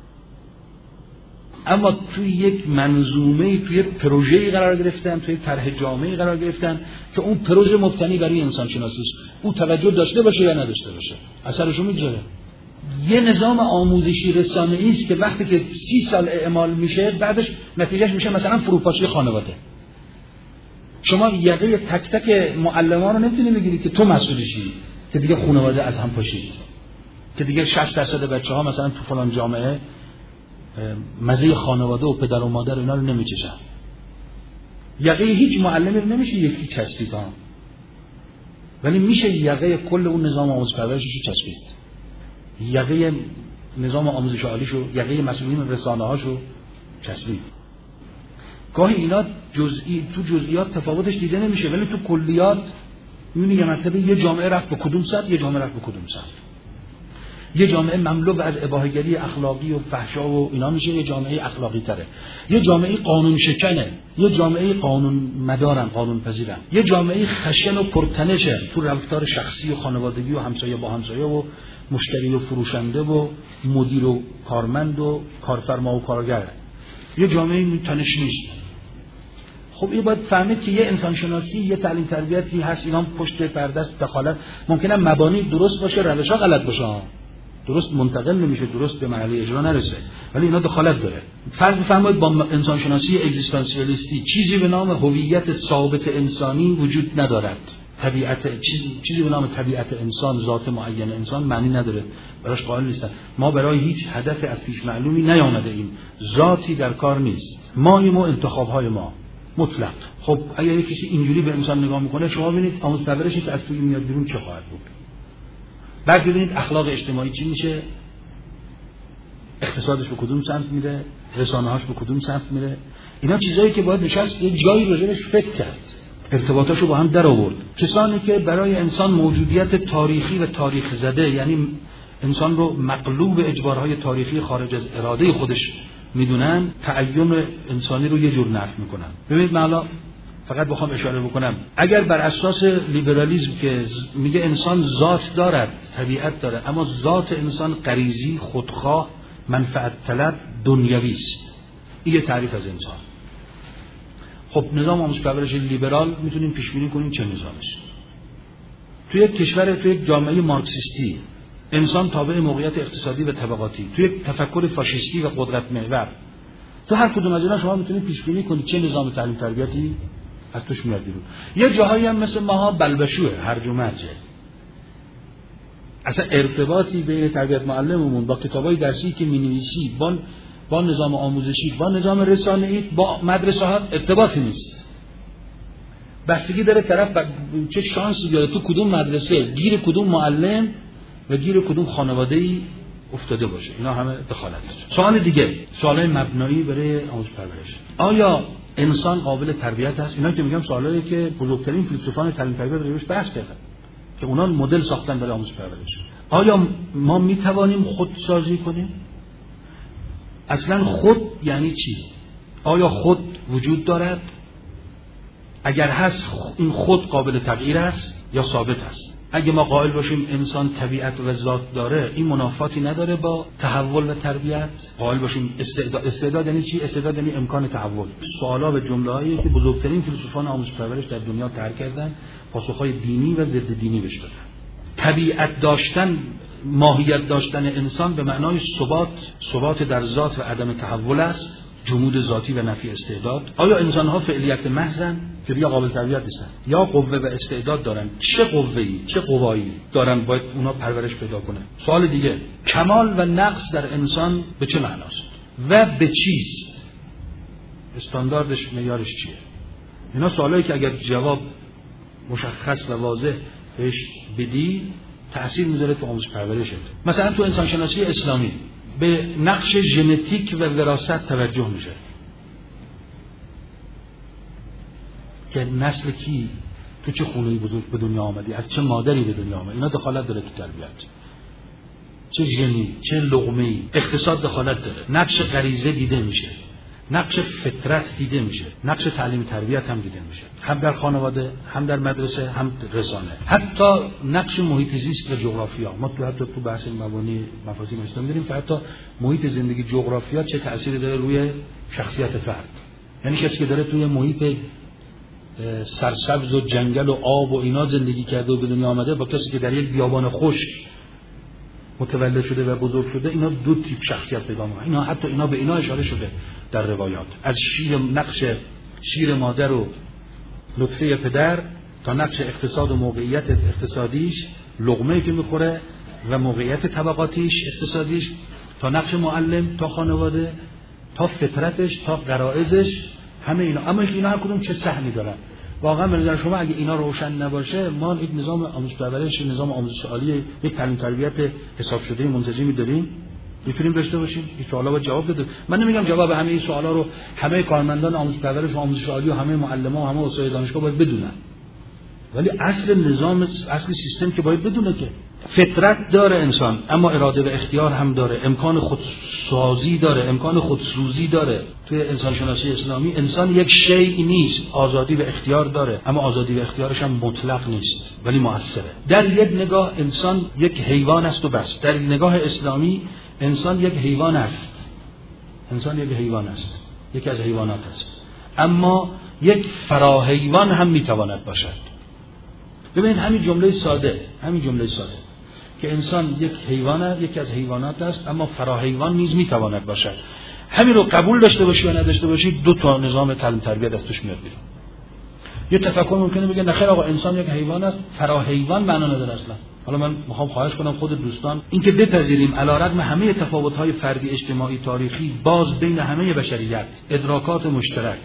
اما توی یک منظومه، توی پروژه‌ای قرار گرفتن، توی طرح جامعه‌ای قرار گرفتن که اون پروژه مبتنی برای انسان شناسی است. او توجه داشته باشه یا نداشته باشه اثرشو میذاره. یه نظام آموزشی رسانه‌ای است که وقتی که سی سال اعمال میشه بعدش نتیجهش میشه مثلا فروپاشی خانواده. شما یقه تک تک معلمان رو نمیتونی بگیری که تو مسئولشی که دیگه خانواده از هم پاشید، که دیگه شصت درصد بچه‌ها مثلا تو فلان جامعه مزه خانواده و پدر و مادر اینا رو نمیچشن. یقه هیچ معلمی رو نمیشه یکی چسبید ها، ولی میشه یقه کل اون نظام آموزش پرورشش رو چسبید، یقه نظام آموزش عالیشو، یقه مسئولین رسانه‌هاشو چسبید. گاهی اینا جزئی تو جزئیات تفاوتش دیده نمیشه، ولی تو کلیات میبینی یه مرتبه یه جامعه رفت به کدوم سمت، یه جامعه رفت به کدوم سمت. یه جامعه مملو از اباحه‌گری اخلاقی و فحشا و اینا میشه یه جامعه اخلاقی تره، یه جامعه قانون شکنه، یه جامعه قانون مدارن، قانون پذیرن، یه جامعه خشن و پرتنشه تو رفتار شخصی و خانوادگی و همسایه با همسایه و مشتری و فروشنده و مدیر و کارمند و کارفرما و کارگر، یه جامعه تنش نیست. خب این باید فهمید که یه انسان شناسی، یه تعلیم تربیتی هست، اینا پشت پرده است دخالت، ممکنه مبانی درست باشه، روش‌ها غلط باشه، درست منتقل نمیشه، درست به مرحله اجرا نرسه، ولی اینا دخالت داره. فرض بفرمایید با انسان شناسی اگزیستانسیالیستی چیزی به نام هویت ثابت انسانی وجود ندارد، طبیعت چیزی چیزی به نام طبیعت انسان، ذات معین انسان معنی نداره، براش قائل نیستن. ما برای هیچ هدف از پیش معلومی نیامده ایم، ذاتی در کار نیست، ماییم و انتخاب‌های ما مطلق. خب اگر کسی اینجوری به انسان نگاه میکنه، شما ببینید آموزش پرورشی که از توی میاد بیرون چه خواهد بود. بعد ببینید اخلاق اجتماعی چی میشه، اقتصادش به کدوم سمت میره، رسانه‌هاش به کدوم سمت میره. اینا چیزایی که باید نشست یه جایی راجعش فکر کرد، ارتباطاشو با هم در آورد. کسانی که برای انسان موجودیت تاریخی و تاریخ زده، یعنی انسان رو مغلوب اجبارهای تاریخی خارج از اراده خودش میدونن، تعین انسانی رو یه جور نفی میکنن. ببینید من الان فقط بخوام اشاره بکنم، اگر بر اساس لیبرالیسم که میگه انسان ذات دارد، طبیعت داره، اما ذات انسان غریزی، خودخواه، منفعت طلب، دنیوی است، این تعریف از انسان. خب نظام آموزش پرورش لیبرال میتونیم پیش بینی کنیم چه نظامش. توی یک کشور، توی یک جامعه مارکسیستی، انسان تابع موقعیت اقتصادی و طبقاتی، توی یک تفکر فاشیستی و قدرت محور، تو هر کدوم از اینا شما میتونید پیش بینی کنید چه نظام تعلیم تربیتی از توش میاد بیرون. یه جاهایی هم مثل ماها بلبشوه، هرج و مرجه، اصلا ارتباطی بین تربیت معلممون با کتابای درسی که می‌نویسی، با با نظام آموزشی، با نظام رسانه‌ای، با مدرسه ها ارتباطی نیست. بستگی داره طرف چه شانسی بیاره، تو کدوم مدرسه، گیر کدوم معلم و گیر کدوم خانواده‌ای افتاده باشه. اینا همه دخالت داره. سوال دیگه، سوالای مبنایی برای آموزش پرورش. آیا انسان قابل تربیت است؟ اینا که میگم سوالایی که بزرگترین فیلسوفان تعلیم تربیت روش بحث کردن که اونا مدل ساختن برای آموزش پرورش. آیا ما میتوانیم خودسازی کنیم؟ اصلا خود یعنی چی؟ آیا خود وجود دارد؟ اگر هست این خود قابل تغییر است یا ثابت است؟ اگه ما قائل باشیم انسان طبیعت و ذات داره، این منافاتی نداره با تحول و تربیت. قائل باشیم استعداد، استعداد یعنی چی؟ استعداد یعنی امکان تحول. سوالا و جمله‌هایی که بزرگترین فیلسوفان آموزش پرورش در دنیا طرح کردن، پاسخ‌های دینی و ضد دینی بهش دادن. طبیعت داشتن، ماهیت داشتن انسان به معنای ثبات، ثبات در ذات و عدم تحول است، جمود ذاتی و نفی استعداد. آیا انسان‌ها فعلیت محضن که بیا قابل تربیت نیستن، یا قوه و استعداد دارن؟ چه قوه‌ای، چه قوایی دارن باید اونا پرورش پیدا کنه؟ سوال دیگه، کمال و نقص در انسان به چه معناست و به چیست؟ استانداردش، معیارش چیه؟ اینا سوالایی که اگر جواب مشخص و واضح بهش بدی تأثیر میذاره تو آموزش پرورشت. مثلا تو انسان شناسی اسلامی به نقش ژنتیک و وراثت توجه میشه که نسل کی تو چه خونه‌ای بزرگ به دنیا آمدی، از چه مادری به دنیا آمدی. اینا دخالت داره تو تربیت. چه ژنی، چه لقمه‌ای. اقتصاد دخالت داره. نقش غریزه دیده میشه، نقش فطرت دیده میشه، نقش تعلیم تربیت هم دیده میشه، هم در خانواده، هم در مدرسه، هم رسانه. حتی نقش محیط زیست و جغرافیا. ما تو حتی تو بحث مبانی مفاهیم اسلامی داریم که حتی محیط زندگی، جغرافیا چه تأثیری داره روی شخصیت فرد. یعنی کسی که داره توی محیط سرسبز و جنگل و آب و اینا زندگی کرده و به دنیا آمده، با کسی که در یک بیابان خشک متولد شده و بزرگ شده، اینا دو تیپ شخصیت پیدا می‌کنن. اینا حتی اینا به اینا اشاره شده در روایات، از شیر، نقش شیر مادر و لطفه پدر تا نقش اقتصاد و موقعیت اقتصادیش، لقمه‌ای که می‌خوره و موقعیت طبقاتیش، اقتصادیش، تا نقش معلم، تا خانواده، تا فطرتش، تا غرایزش، همه اینا. اما اینا هر کدوم چه سهمی دارن. واقعا به نظر شما اگه اینا روشن نباشه، ما یک نظام آموزش پرورش، نظام آموزش عالی، یک تعلیم تربیت حساب شده منسجمی داریم؟ میتونیم داشته باشیم؟ این سوالا رو جواب بده. من نمیگم جواب همه این سوالا رو همه کارمندان آموزش پرورش و آموزش عالی و همه معلم‌ها و همه استادای دانشگاه باید بدونن، ولی اصل نظام، اصل سیستم که باید بدونه که فطرت داره انسان، اما اراده و اختیار هم داره، امکان خودسازی داره، امکان خودسوزی داره. توی انسان شناسی اسلامی انسان یک شیء نیست، آزادی و اختیار داره، اما آزادی و اختیارش هم مطلق نیست ولی مؤثره. در یک نگاه انسان یک حیوان است و بس. در نگاه اسلامی انسان یک حیوان است، انسان یک حیوان است، یکی از حیوانات است، اما یک فراحیوان هم میتواند باشد. ببینید همین جمله ساده، همین جمله ساده که انسان یک حیوان، یکی از حیوانات است، اما فراحیوان نیز میتواند باشد، همین رو قبول داشته باشی یا نداشته باشی، دو تا نظام تعلیم تربیت از توش میاد بیرون. یه تفکر ممکنه بگه نخیر آقا انسان یک حیوان است، فراحیوان معنا نداره اصلا. حالا من میخوام خواهش کنم خود دوستان اینکه بپذیریم علیرغم همه تفاوت‌های فردی، اجتماعی، تاریخی، باز بین همه بشریت ادراکات مشترک،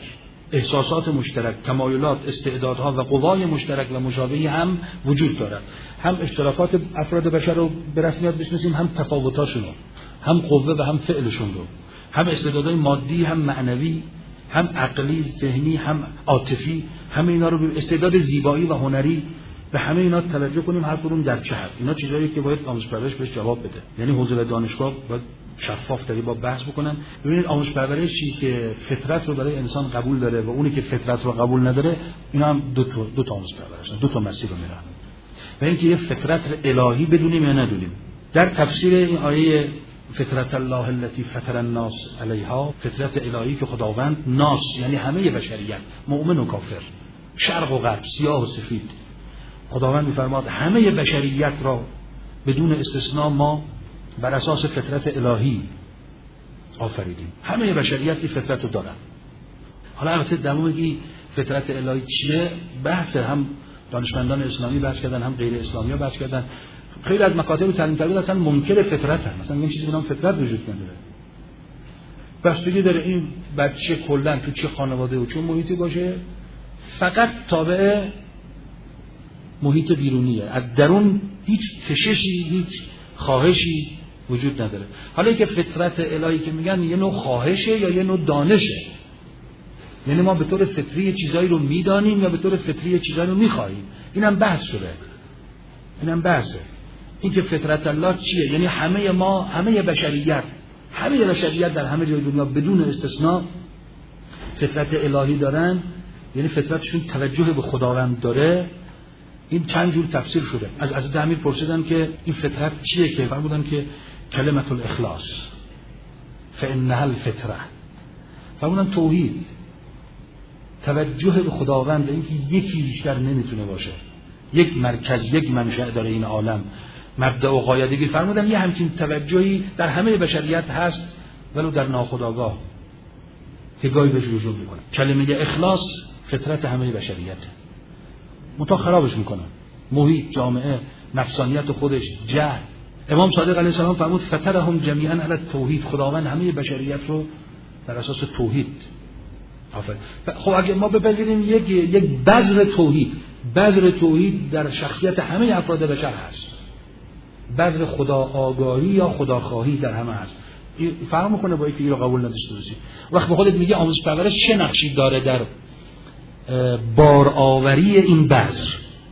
احساسات مشترک، تمایلات، استعدادها و قوای مشترک و مشابهی هم وجود دارد. هم اشتراکات افراد بشر رو به رسمیت بشناسیم، هم تفاوتاشون رو، هم قوه و هم فعلشون رو، هم استعدادهای مادی، هم معنوی، هم عقلی، ذهنی، هم عاطفی، همه اینا رو به استعداد زیبایی و هنری، به همه اینا توجه کنیم، هر کدوم در چه حد. اینا چیزایی که باید آموزش پرورش بهش جواب بده. یعنی حوزه دانشگاه باید شفاف تری با بحث بکنن. ببینید آموزش پرورشی که فطرت رو برای انسان قبول داره و اونی که فطرت رو قبول نداره، اینا هم دو تا دو تا آموزش پرورش، دو تا مسیر رو میرن. و اینکه یه فطرت الهی بدونیم یا ندونیم. در تفسیر این آیه فطرت الله التي فطر الناس علیها، فطرت الهی که خداوند ناس یعنی همه بشریت، مؤمن و کافر، شرق و غرب، سیاه و سفید، خداوند می‌فرماد همه بشریت را بدون استثناء ما بر اساس فطرت الهی آفریدیم. همه بشریت این فطرت رو دارن. حالا البته در مورد این فطرت الهی چیه بحث، هم دانشمندان اسلامی بحث کردن، هم غیر اسلامی ها بحث کردن. خیلی از مکاتب تعلیم تربیت اصلا منکر فطرت هستن، مثلا این چیزی به نام فطرت وجود نداره. بستگی داره این بچه کلا تو چه خانواده و چه محیطی باشه، فقط تابع محیط بیرونیه، از درون هیچ کششی، هیچ خواهشی وجود نداره. حالا اینکه فطرت الهی که میگن یه نوع خواهشه یا یه نوع دانشه، یعنی ما به طور فطری چیزایی رو میدانیم یا به طور فطری چیزایی رو میخواهیم، اینم بحث شده. اینم بحثه. اینکه فطرت الله چیه؟ یعنی همه ما، همه بشریت، همه بشریت در همه جای دنیا بدون استثناء فطرت الهی دارن، یعنی فطرتشون توجه به خداوند داره. این چند جور تفسیر شده. از حضرت امیر پرسیدن که این فطرت چیه، که فرمودن که کلمت الاخلاص فانها الفطره، فرمودن توحید، توجه به خداوند، اینکه یکی بیشتر نمیتونه باشه، یک مرکز، یک منشأ داره این عالم، مبدأ و غایه دیگه. فرمودن یه همچین توجهی در همه بشریت هست ولو در ناخودآگاه که گاهی بهش رجوع میکنه. کلمه اخلاص فطرت همه بشریت، متا خرابش میکنن، محیط، جامعه، نفسانیت خودش، جهل. امام صادق علیه السلام فرمود فطرهم جمیعا علی التوحید، خداوند همه بشریت رو بر اساس توحید آفرید. خب اگه ما بپذیریم یک یک بذر توحید، بذر توحید در شخصیت همه افراد بشر هست، بذر خدا آگاهی یا خداخواهی در همه هست. فهم میکنه با اینکه این رو قبول نداشته باشی. وقت به خودت میگه آموزش پرورش چه نقشی داره در بارآوری این بذر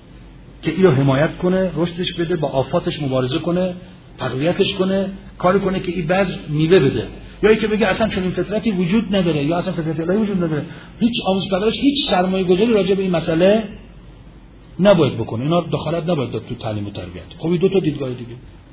که این رو حمایت کنه، رشدش بده، با آفاتش مبارزه کنه، تقویتش کنه، کاری کنه که این بذر میوه بده، یا اینکه بگه اصلا چنین فطرتی وجود نداره یا اصلا فطرت الهی وجود نداره. هیچ آموزش پرورش هیچ سرمایه گذاری راجع به این مسئله نباید بکنه. اینا دخالت نباید داد تو تعلیم و تربیت. خب این دو تا دیدگاه دیگه.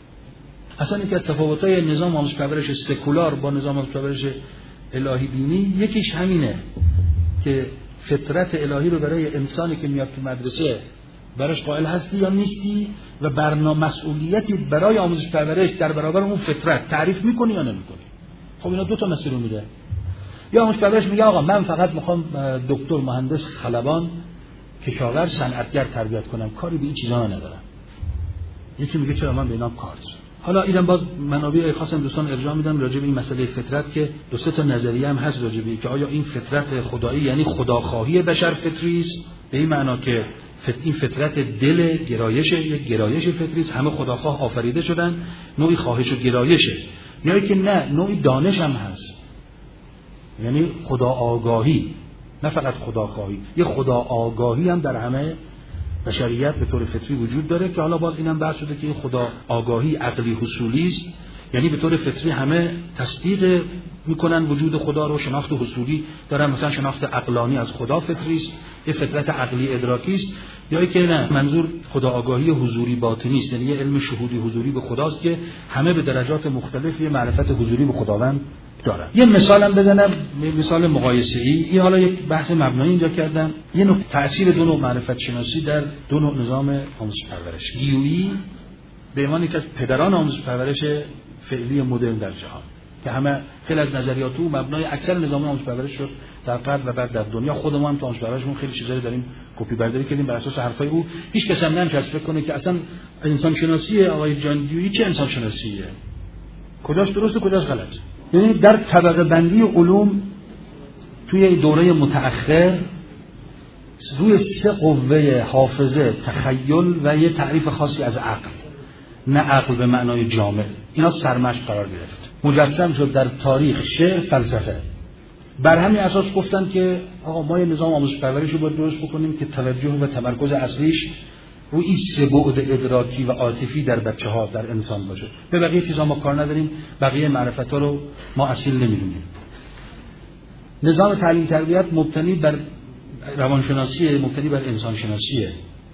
اصلا اینکه تفاوت‌های نظام آموزش پرورش سکولار با نظام آموزش پرورش الهی دینی یکیش همینه که فطرت الهی رو برای انسانی که میاد تو مدرسه براش قائل هستی یا نیستی و برنامه مسئولیتی برای آموزش پرورش در برابر اون فطرت تعریف میکنی یا نمیکنی. خب اینا دو تا مسیر رو میده. یا آموزش پرورش میگه آقا من فقط میخوام دکتر، مهندس، خلبان، کشاورز، صنعتگر تربیت کنم، کاری به این چیزا ندارم. یکی میگه چرا من به اینا کار دارم. حالا اینم باز منابع خاصم دوستان ارجاع میدم راجع به این مسئله فطرت که دو سه تا نظریه هم هست راجع به این که آیا این فطرت خدایی یعنی خداخواهی بشر فطری است، به این معنا که این فطرت دل گرایش، یک گرایش فطری است، همه خداخواه آفریده شدن، نوعی خواهش و گرایشه، یا که نه نوعی دانش هم هست، یعنی خدا آگاهی، نه فقط خداخواهی، یه خدا آگاهی هم در همه بشریت به طور فطری وجود داره که حالا باز اینم بحث شده که خدا آگاهی عقلی حصولی است، یعنی به طور فطری همه تصدیق میکنن وجود خدا رو، شناخت حصولی دارن، مثلا شناخت عقلانی از خدا فطری است، یه فطرت عقلی ادراکی است، یا که نه منظور خدا آگاهی حضوری باطنی است، یعنی یه علم شهودی حضوری به خداست که همه به درجات مختلفی معرفت حضوری به خداوند دارن. یه مثالم بزنم، مثال مقایسه‌ای. این حالا یک بحث مبنایی اینجا کردم، یه نوع تأثیر دو نوع معرفت شناسی در دو نوع نظام آموزش پرورش. گیویی به عنوان یکی از پدران آموزش پرورش فعلی مدرن در جهان که همه خیلی از نظریات او مبنای اکثر نظام آموزش پرورش شد در غرب و بعد در دنیا. خودمون هم تو آموزش پرورشمون خیلی چیزا داریم کپی برداری کردیم بر اساس حرفای او. هیچ کس هم نمیشه فکر کنه که اصلا انسان شناسی آقای جان دیویی چه انسان شناسیه، کجاش درسته کجاش غلط. یعنی در طبقه بندی علوم توی دوره متأخر روی سه قوه حافظه، تخیل و یه تعریف خاصی از عقل، نه عقل به معنای جامع، اینا سرمشق قرار گرفت، مجسم شد در تاریخ، شعر، فلسفه. بر همین اساس گفتن که آقا ما یه نظام آموزش پرورشی رو باید درست بکنیم که توجه و تمرکز اصلیش روی این سه بعد ادراکی و عاطفی در بچه‌ها، در انسان باشه. به بقیه چیزا ما کار نداریم، بقیه معرفت‌ها رو ما اصیل نمی‌دونیم. نظام تعلیم تربیت مبتنی بر روانشناسی، مبتنی بر انسان شناسیه.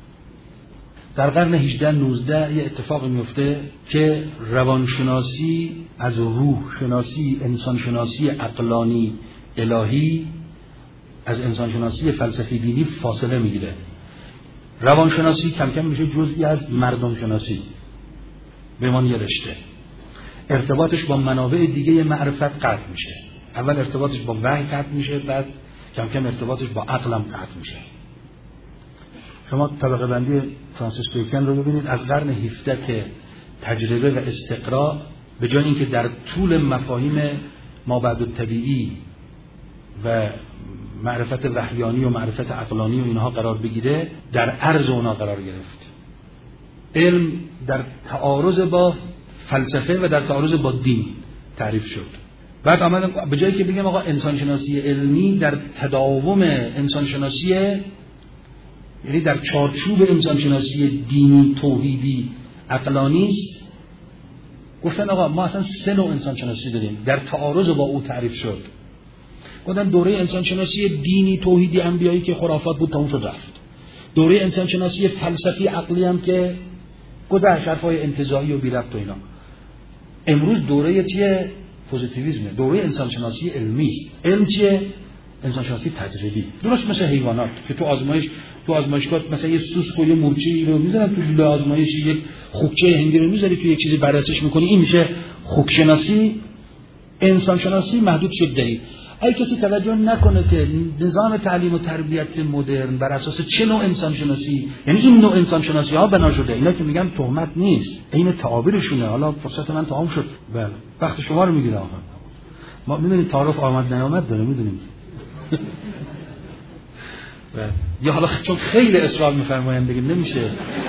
در قرن هجدهم نوزدهم یه اتفاق میفته که روانشناسی از روح شناسی، انسان شناسی عقلانی الهی، از انسان شناسی فلسفی دینی فاصله میگیره. روانشناسی کم کم میشه جزئی از مردم شناسی، به من یه رشته. ارتباطش با منابع دیگه معرفت قطع میشه. اول ارتباطش با وحی قطع میشه، بعد کم کم ارتباطش با عقل هم قطع میشه. شما طبقه بندی فرانسیس بیکن رو ببینید، از قرن هفدهم که تجربه و استقراء به جای اینکه در طول مفاهیم مابعد الطبیعی و معرفت وحیانی و معرفت عقلانی و اینها قرار بگیره، در عرض اونا قرار گرفت. علم در تعارض با فلسفه و در تعارض با دین تعریف شد. بعد آمدن به جایی که بگیم آقا انسانشناسی علمی در تداوم انسانشناسی، یعنی در چارچوب انسانشناسی دینی، توحیدی، عقلانی است، گفتن آقا ما اصلا سه نوع انسانشناسی داریم، در تعارض با او تعریف شد. گفتن دوره انسانشناسی دینی، توحیدی، انبیایی که خرافات بود تموم شد رفت. دوره انسانشناسی فلسفی عقلی هم که گذشت، حرفای انتزاعی و بی ربط و اینا. امروز دوره چیه؟ پوزیتیویسم. دوره انسانشناسی علمی است. علم چیه؟ انسانشناسی تجربی. درست مثل حیوانات که تو آزمایش تو آزمایشگاه مثلا یه سوسک و یه مورچه‌ای رو میذارن تو جلوی آزمایش، یک خوکچه هندی رو میذاری تو یک چیزی بررسیش میکنی، این میشه خوکشناسی. انسانشناسی محدود شد دهی. اگه کسی توجه نکنه که نظام تعلیم و تربیت مدرن بر اساس چه نوع انسانشناسی، یعنی این نوع انسانشناسی ها بنا شده، اینا که میگم تهمت نیست، این تعابیرشونه. حالا فرصت من تمام شد، بله وقت شما رو میگیره. آقا ما میدونیم تعارف آمد نیامد داره، میدونیم. یا حالا چون خیلی اصرار میفرمایند بگیم نمیشه،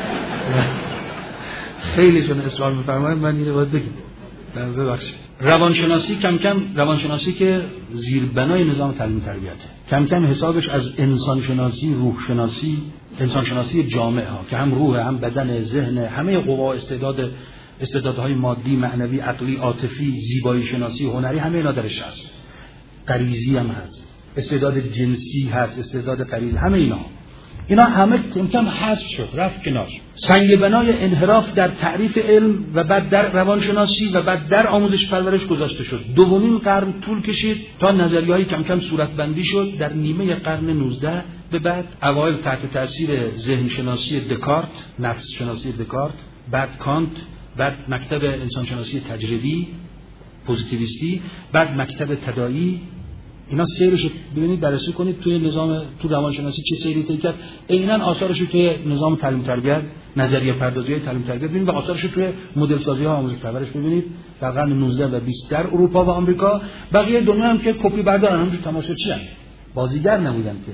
خیلی چون اصرار میفرمایند من اینو باید بگم. ببخشید. روانشناسی کم کم، روانشناسی که زیربنای نظام تعلیم تربیته، کم کم حسابش از انسان شناسی، روح شناسی، انسان شناسی جامع ها که هم روح، هم بدن، ذهن، همه قوا، استعداد، استعدادهای مادی، معنوی، عقلی، عاطفی، زیبایی شناسی، هنری، همه اینا درش هست. غریزی هم هست، استعداد جنسی هست، استعداد غریزی، همه اینا اینا همه کم کم حذف شد، رفت کنار. سنگ بنای انحراف در تعریف علم و بعد در روانشناسی و بعد در آموزش پرورش گذاشته شد. دومین قرن طول کشید تا نظریه‌های کم کم صورتبندی شد. در نیمه قرن نوزدهم به بعد اوایل تحت تاثیر ذهن شناسی دکارت، نفس شناسی دکارت، بعد کانت، بعد مکتب انسان شناسی تجربی پوزیتیویستی، بعد مکتب تداعی. اینا سیرش ببینید، بررسی کنید توی نظام، تو روانشناسی چه سیری طی کرد. عیناً آثارش رو توی نظام تعلیم تربیت، نظریه پردازی تعلیم تربیت ببینید و آثارش رو توی مدل سازی ها آموزش پرورش ببینید در قرن نوزدهم و بیستم در اروپا و آمریکا. بقیه دنیا هم که کپی بردارن، همونجور تماشاچی هستن، بازیگر نمودن که.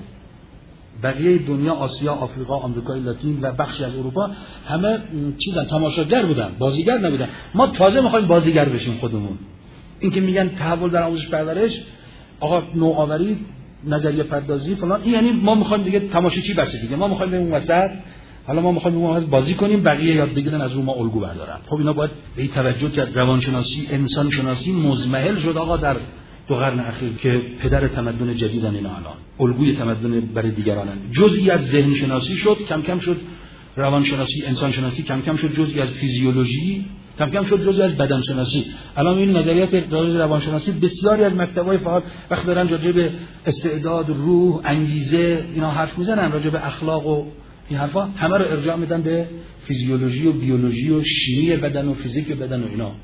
بقیه دنیا، آسیا، آفریقا، آمریکای لاتین و بخشی از اروپا همه چیزن، تماشاگر بودن، بازیگر نبودن. ما تازه می‌خوایم بازیگر بشیم خودمون. این که میگن تحول در آموزش پرورش، آقا نوآوری، نظریه پردازی فلان، این یعنی ما میخوایم دیگه تماشاچی بشه دیگه، ما میخوایم بریم اون وسط، حالا ما میخوایم اون وسط بازی کنیم، بقیه یاد بگیرن از رو ما الگو بردارن. خب اینا باید به این توجه کرد. روانشناسی، انسان شناسی مزمحل شد آقا در دو قرن اخیر که پدر تمدن جدیدن اینا، الان الگوی تمدن برای دیگرانن. جزئی از ذهن شناسی شد، کم کم شد روانشناسی، انسان شناسی کم کم شد جزئی از فیزیولوژی، کم کم شد جزئی از بدن شناسی. الان این نظریات روانشناسی بسیاری از مکتب‌های فعال وقت دارن راجع به استعداد، روح، انگیزه اینا حرف میزنن، راجع به اخلاق و این حرفا، همه رو ارجاع میدن به فیزیولوژی و بیولوژی و شیمی بدن و فیزیک بدن و اینا.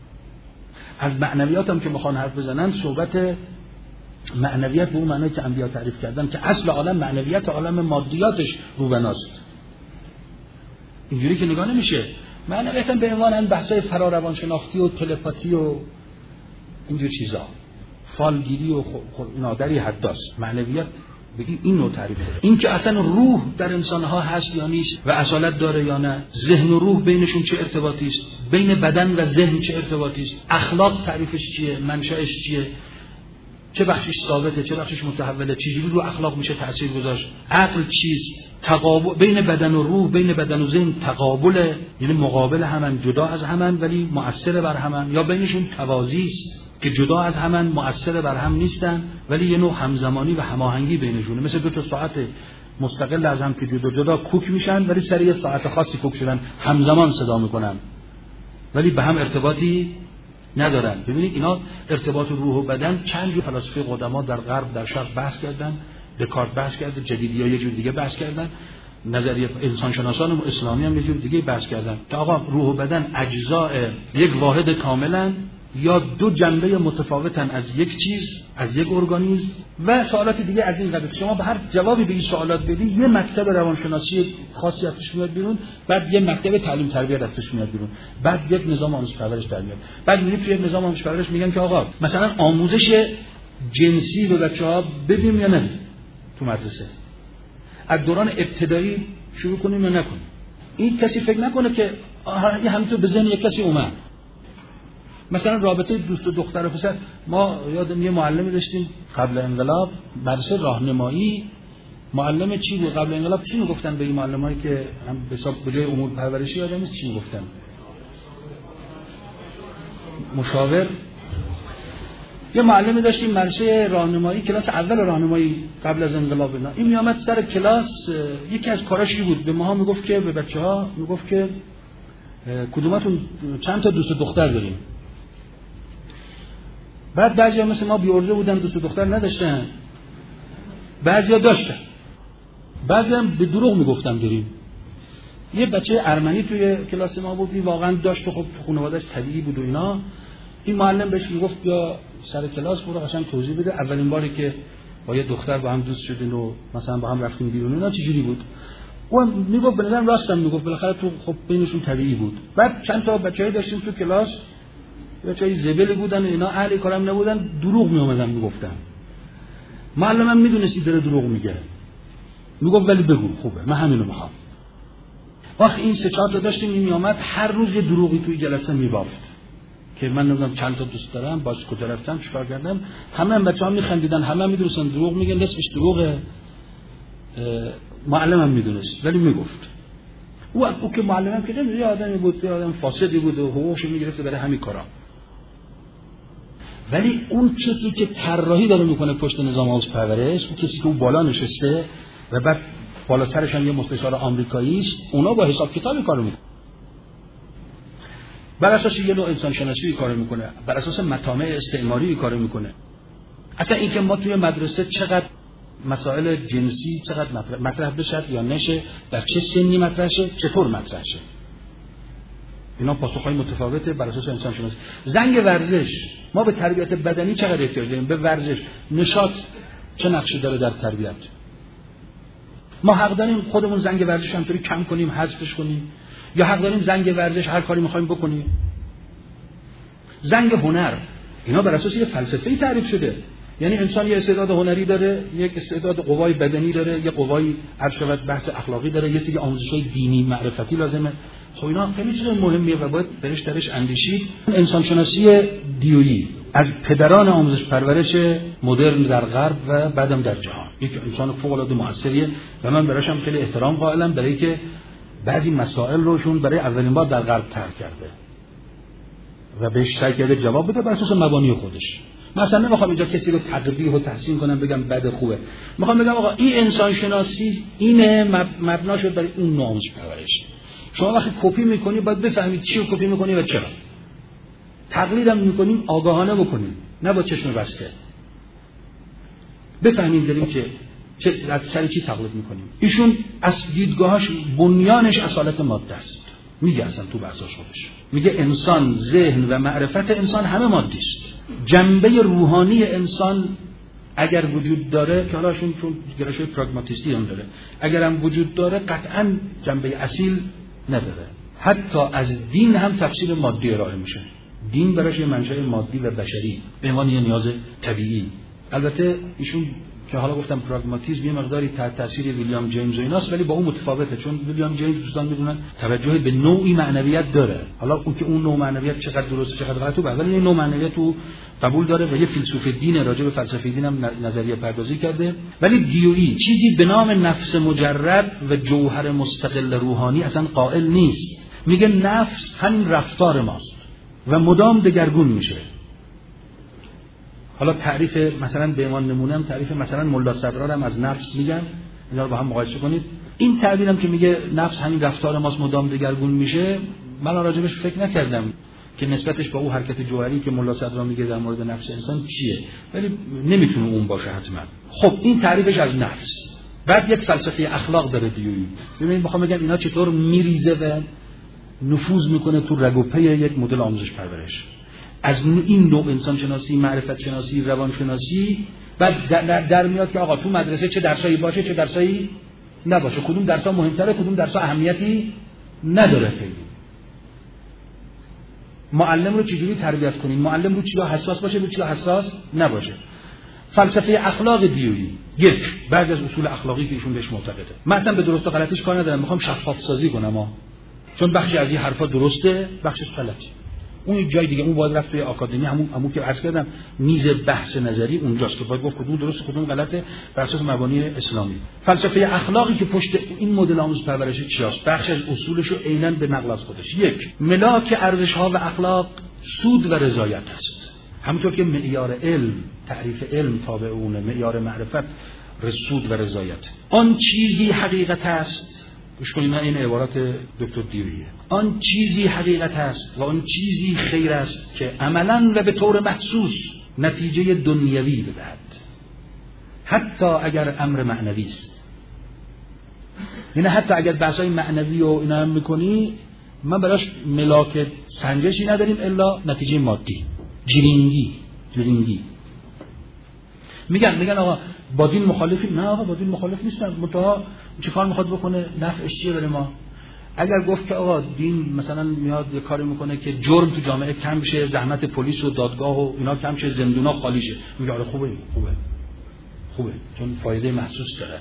از معنویات هم که میخوان حرف بزنن، صحبت معنویات به اون معنی که انبیا تعریف کردن که اصل عالم معنویات، عالم مادیاتش روبناست. اینجوری که نگاه نمیشه. معنویات هم به عنوان بحث‌های فراروانشناختی و تلپاتی و اینجور چیزا. فالگیری و اینا در این حداست. معنویت بگی این نوع تعریف داره. این که اصلا روح در انسان‌ها هست یا نیست و اصالت داره یا نه، ذهن و روح بینشون چه ارتباطی است، بین بدن و ذهن چه ارتباطی است، اخلاق تعریفش چیه، منشأش چیه، چه بخشش ثابته چه بخشش متحوله، چجوری رو اخلاق میشه تأثیر گذاشت، عقل چیست، تقابل بین بدن و روح، بین بدن و ذهن تقابل، یعنی مقابل همن، جدا از همن ولی مؤثر بر همن، یا بینشون توازی است که جدا از همن مؤثر بر هم نیستن ولی یه نوع همزمانی و هماهنگی بینشونه، مثل دو تا ساعت مستقل از هم که جدا جدا کوک میشن ولی سر یه ساعت خاصی کوک شدن، همزمان صدا میکنن ولی به هم ارتباطی ندارن. ببینید اینا ارتباط روح و بدن چند جور فلاسفه قدما در غرب در شرق بحث کردن، دکارت بحث کرده، جدیدی‌ها یه جور دیگه بحث کردن، نظریه انسان شناسان اسلامی هم یه جور دیگه بحث کردن که آقا روح و بدن اجزاء یک واحد کاملن یا دو جنبه متفاوتن از یک چیز، از یک ارگانیسم و سوالات دیگه از این قبیل. شما به هر جوابی به این سوالات بدی یه مکتب روانشناسی خاصی ازش میاد بیرون، بعد یه مکتب تعلیم تربیت ازش میاد بیرون، بعد یک نظام آموزش پرورش در میاد. بعد میبینید توی نظام آموزش پرورش میگن که آقا مثلا آموزش جنسی به بچه‌ها بدیم یا نه تو مدرسه، از دوران ابتدایی شروع کنیم یا نکنیم. این کسی فکر نکنه که این همینطور به ذهن یک کسی اومد. مثلا رابطه دوست و دختر و پسر، ما یادم یه معلمی داشتیم قبل انقلاب درس راهنمایی، معلم چی بود قبل انقلاب؟ چی میگفتن به این معلمایی که هم به حساب به جای امور پرورشی یادم نیست چی میگفتن، مشاور. یه معلمی داشتیم مدرسه راهنمایی، کلاس اول راهنمایی قبل از انقلاب اینا. این میامد سر کلاس، یکی از کاراشی بود به ماها میگفت که به بچه‌ها میگفت که کدوماتون چند تا دوست دختر دارین؟ بعد بعضیا مثل ما بیورده بودن دوست دختر نداشتن، بعضیا داشتن، بعضیا هم به دروغ میگفتن داریم. یه بچه ارمنی توی کلاس ما بود، واقعا داشت، خب خانواده‌اش طبیعی بود و اینا. این معلم بهش میگفت بیا سر کلاس برو قشنگ توضیح بده اولین باری که با یه دختر با هم دوست شدین و مثلا با هم رفتیم بیرون اینا چجوری بود. اون میگفت به نظرم راستم میگفت، بالاخره تو خب بینشون طبیعی بود. بعد چند تا بچه‌ای داشتیم تو کلاس، بچه‌ای زبل بودن و اینا، اهل کارم نبودن، دروغ میومدن میگفتن. معلمم میدونستی داره دروغ میگه، میگفت ولی بگو خوبه من همینو میخوام. وقت این سه چهار تا داشتیم، این میامد هر روز یه دروغی توی جلسه میبافت که من نمیدونم چند تا دوست دارم، باز کجا رفتم چیکار کردم. همه هم بچه‌ها میخندیدن، همه هم میدونستن دروغ میگه، نصفش دروغه. معلمم میدونست ولی میگفت. او او که معلمم که یه آدمی بود، یه آدم فاسدی بود و حقوقش میگرفت برای همین کارا. ولی اون کسی که طراحی داره میکنه پشت نظام آموزش پرورش، اون کسی که اون بالا نشسته و بعد بالا سرش هم یه مستشار آمریکایی است، اونا با حساب کتابی کارو میکنن. بر اساس یه نوع انسان شناسی کار میکنه، بر اساس مطامع استعماری کار میکنه. اصلا اینکه ما توی مدرسه چقدر مسائل جنسی چقدر مطرح, مطرح بشه یا نشه، در چه سنی مطرح شه، چطور مطرح شه، اینا پاسخهای متفاوته بر اساس انسان شناسی. زنگ ورزش، ما به تربیت بدنی چقدر احتیاج داریم؟ به ورزش، نشاط چه نقشی داره در تربیت؟ ما حق داریم خودمون زنگ ورزش همطوری کم کنیم، حذفش کنیم، یا حق داریم زنگ ورزش هر کاری می‌خوایم بکنیم؟ زنگ هنر، اینا بر اساس یه فلسفه‌ای تعریف شده. یعنی انسان یه استعداد هنری داره، یک استعداد قوای بدنی داره، یک قوای عرشبت بحث اخلاقی داره، یه سری آموزش‌های دینی معرفتی لازمه. خب اینا خیلی چیز مهمیه و باید برش درش اندیشید. انسان شناسی دیویی از پدران آموزش پرورش مدرن در غرب و بعدم در جهان، یک انسان فوق‌العاده موثریه و من براش هم خیلی احترام قائلم، برای که بعضی مسائل روشون برای اولین بار در غرب طرح کرده و بهش سعی کرده جواب بده بر اساس مبانی خودش. مثلا نمیخوام اینجا کسی رو تقبیح و تحسین کنم بگم بد خوبه، میخوام بگم آقا این انسان شناسی اینه، مبنا شد برای اون نوع آموزش پرورش. شما وقتی کپی میکنی باید بفهمید چی رو کپی میکنی و چرا. تقلیدم میکنیم آگاهانه بکنیم، نه با چشم بسته. بفهمیم داریم که چه از سر چی تقلید میکنیم. ایشون از دیدگاهاش بنیانش اصالت ماده است. میگه اصلا تو بحثاش خودش میگه انسان، ذهن و معرفت انسان همه مادی است. جنبه روحانی انسان اگر وجود داره، که حالاشون چون گرایش پراگماتیستی هم داره، اگر هم وجود داره قطعا جنبه اصیل نداره. حتی از دین هم تفسیر مادی ارائه میشه. دین براش یه منشأ مادی و بشری به عنوان یه نیاز طبیعی. البته ایشون که حالا گفتم پراگماتیسم یه مقداری تحت تاثیر ویلیام جیمز و ایناست، ولی با اون متفاوته، چون ویلیام جیمز دوستان میدونن توجه به نوعی معنویت داره. حالا اون که اون نوع معنویت چقدر درسته چقدر غلطه، ولی یه نوع معنویت تو قبول داره و یه فیلسوف دین راجع به فلسفه دین هم نظریه پردازی کرده. ولی دیویی چیزی به نام نفس مجرد و جوهر مستقل روحانی اصلا قائل نیست. میگه نفس همین رفتار ماست و مدام دگرگون میشه. حالا تعریف مثلا به عنوان نمونه هم تعریف مثلا ملا صدرا هم از نفس میگن، اینا رو با هم مقایسه کنید. این تعبیرم که میگه نفس همین رفتار ماست مدام دگرگون میشه، من راجبش فکر نکردم که نسبتش با اون حرکت جوهری که ملا صدرا میگه در مورد نفس انسان چیه، ولی نمیتونه اون باشه حتما. خب این تعریفش از نفس. بعد یک فلسفه اخلاق داره دیویی. ببینید میخوام بگم اینا چطور میریزه و نفوذ میکنه تو رگ و پی یک مدل آموزش پرورش. از این نوع انسان شناسی، معرفت شناسی، روان شناسی بعد در, در میاد که آقا تو مدرسه چه درسایی باشه چه درسایی نباشه، کدوم درس‌ها مهمتره کدوم درس‌ها اهمیتی نداره. خیلی معلم رو چجوری تربیت کنیم، معلم رو چیا حساس باشه رو چیا حساس نباشه. فلسفه اخلاق دیویی یک بعضی از اصول اخلاقی که ایشون بهش معتقده، من اصلا به درست و غلطیش کار ندارم، میخوام شفاف سازی کنم ها. چون بخشی از این حرفا درسته بخشش غلطه. اون جای دیگه اون باید رفت توی آکادمی، همون همون که عرض کردم میز بحث نظری اونجاست که باید گفت کدوم درسته کدوم غلطه بر اساس مبانی اسلامی. فلسفه اخلاقی که پشت این مدل آموزش پرورش چیاست؟ بخش از اصولش رو عیناً به نقل از خودش. یک، ملاک ارزش‌ها و اخلاق سود و رضایت است. همونطور که معیار علم، تعریف علم تابع اونه، معیار معرفت سود و رضایت. آن چیزی حقیقت است، گوش کنید این عبارات دکتر دیویه، آن چیزی حقیقت است و آن چیزی خیر است که عملاً و به طور محسوس نتیجه دنیوی بدهد، حتی اگر امر معنوی است. یعنی حتی اگر بحثای معنوی و اینا هم میکنی من براش ملاک سنجشی نداریم الا نتیجه مادی، جرینگی جرینگی. میگن میگن آقا با دین مخالفی؟ نه آقا با دین مخالف نیستن، منتها چه کار میخواد بکنه، نفعش چیه برای ما؟ اگر گفت که آقا دین مثلا میاد یه کاری میکنه که جرم تو جامعه کم بشه، زحمت پلیس و دادگاه و اینا کم شه، زندونا خالی شه، میگه آره خوبه خوبه خوبه چون فایده محسوس داره.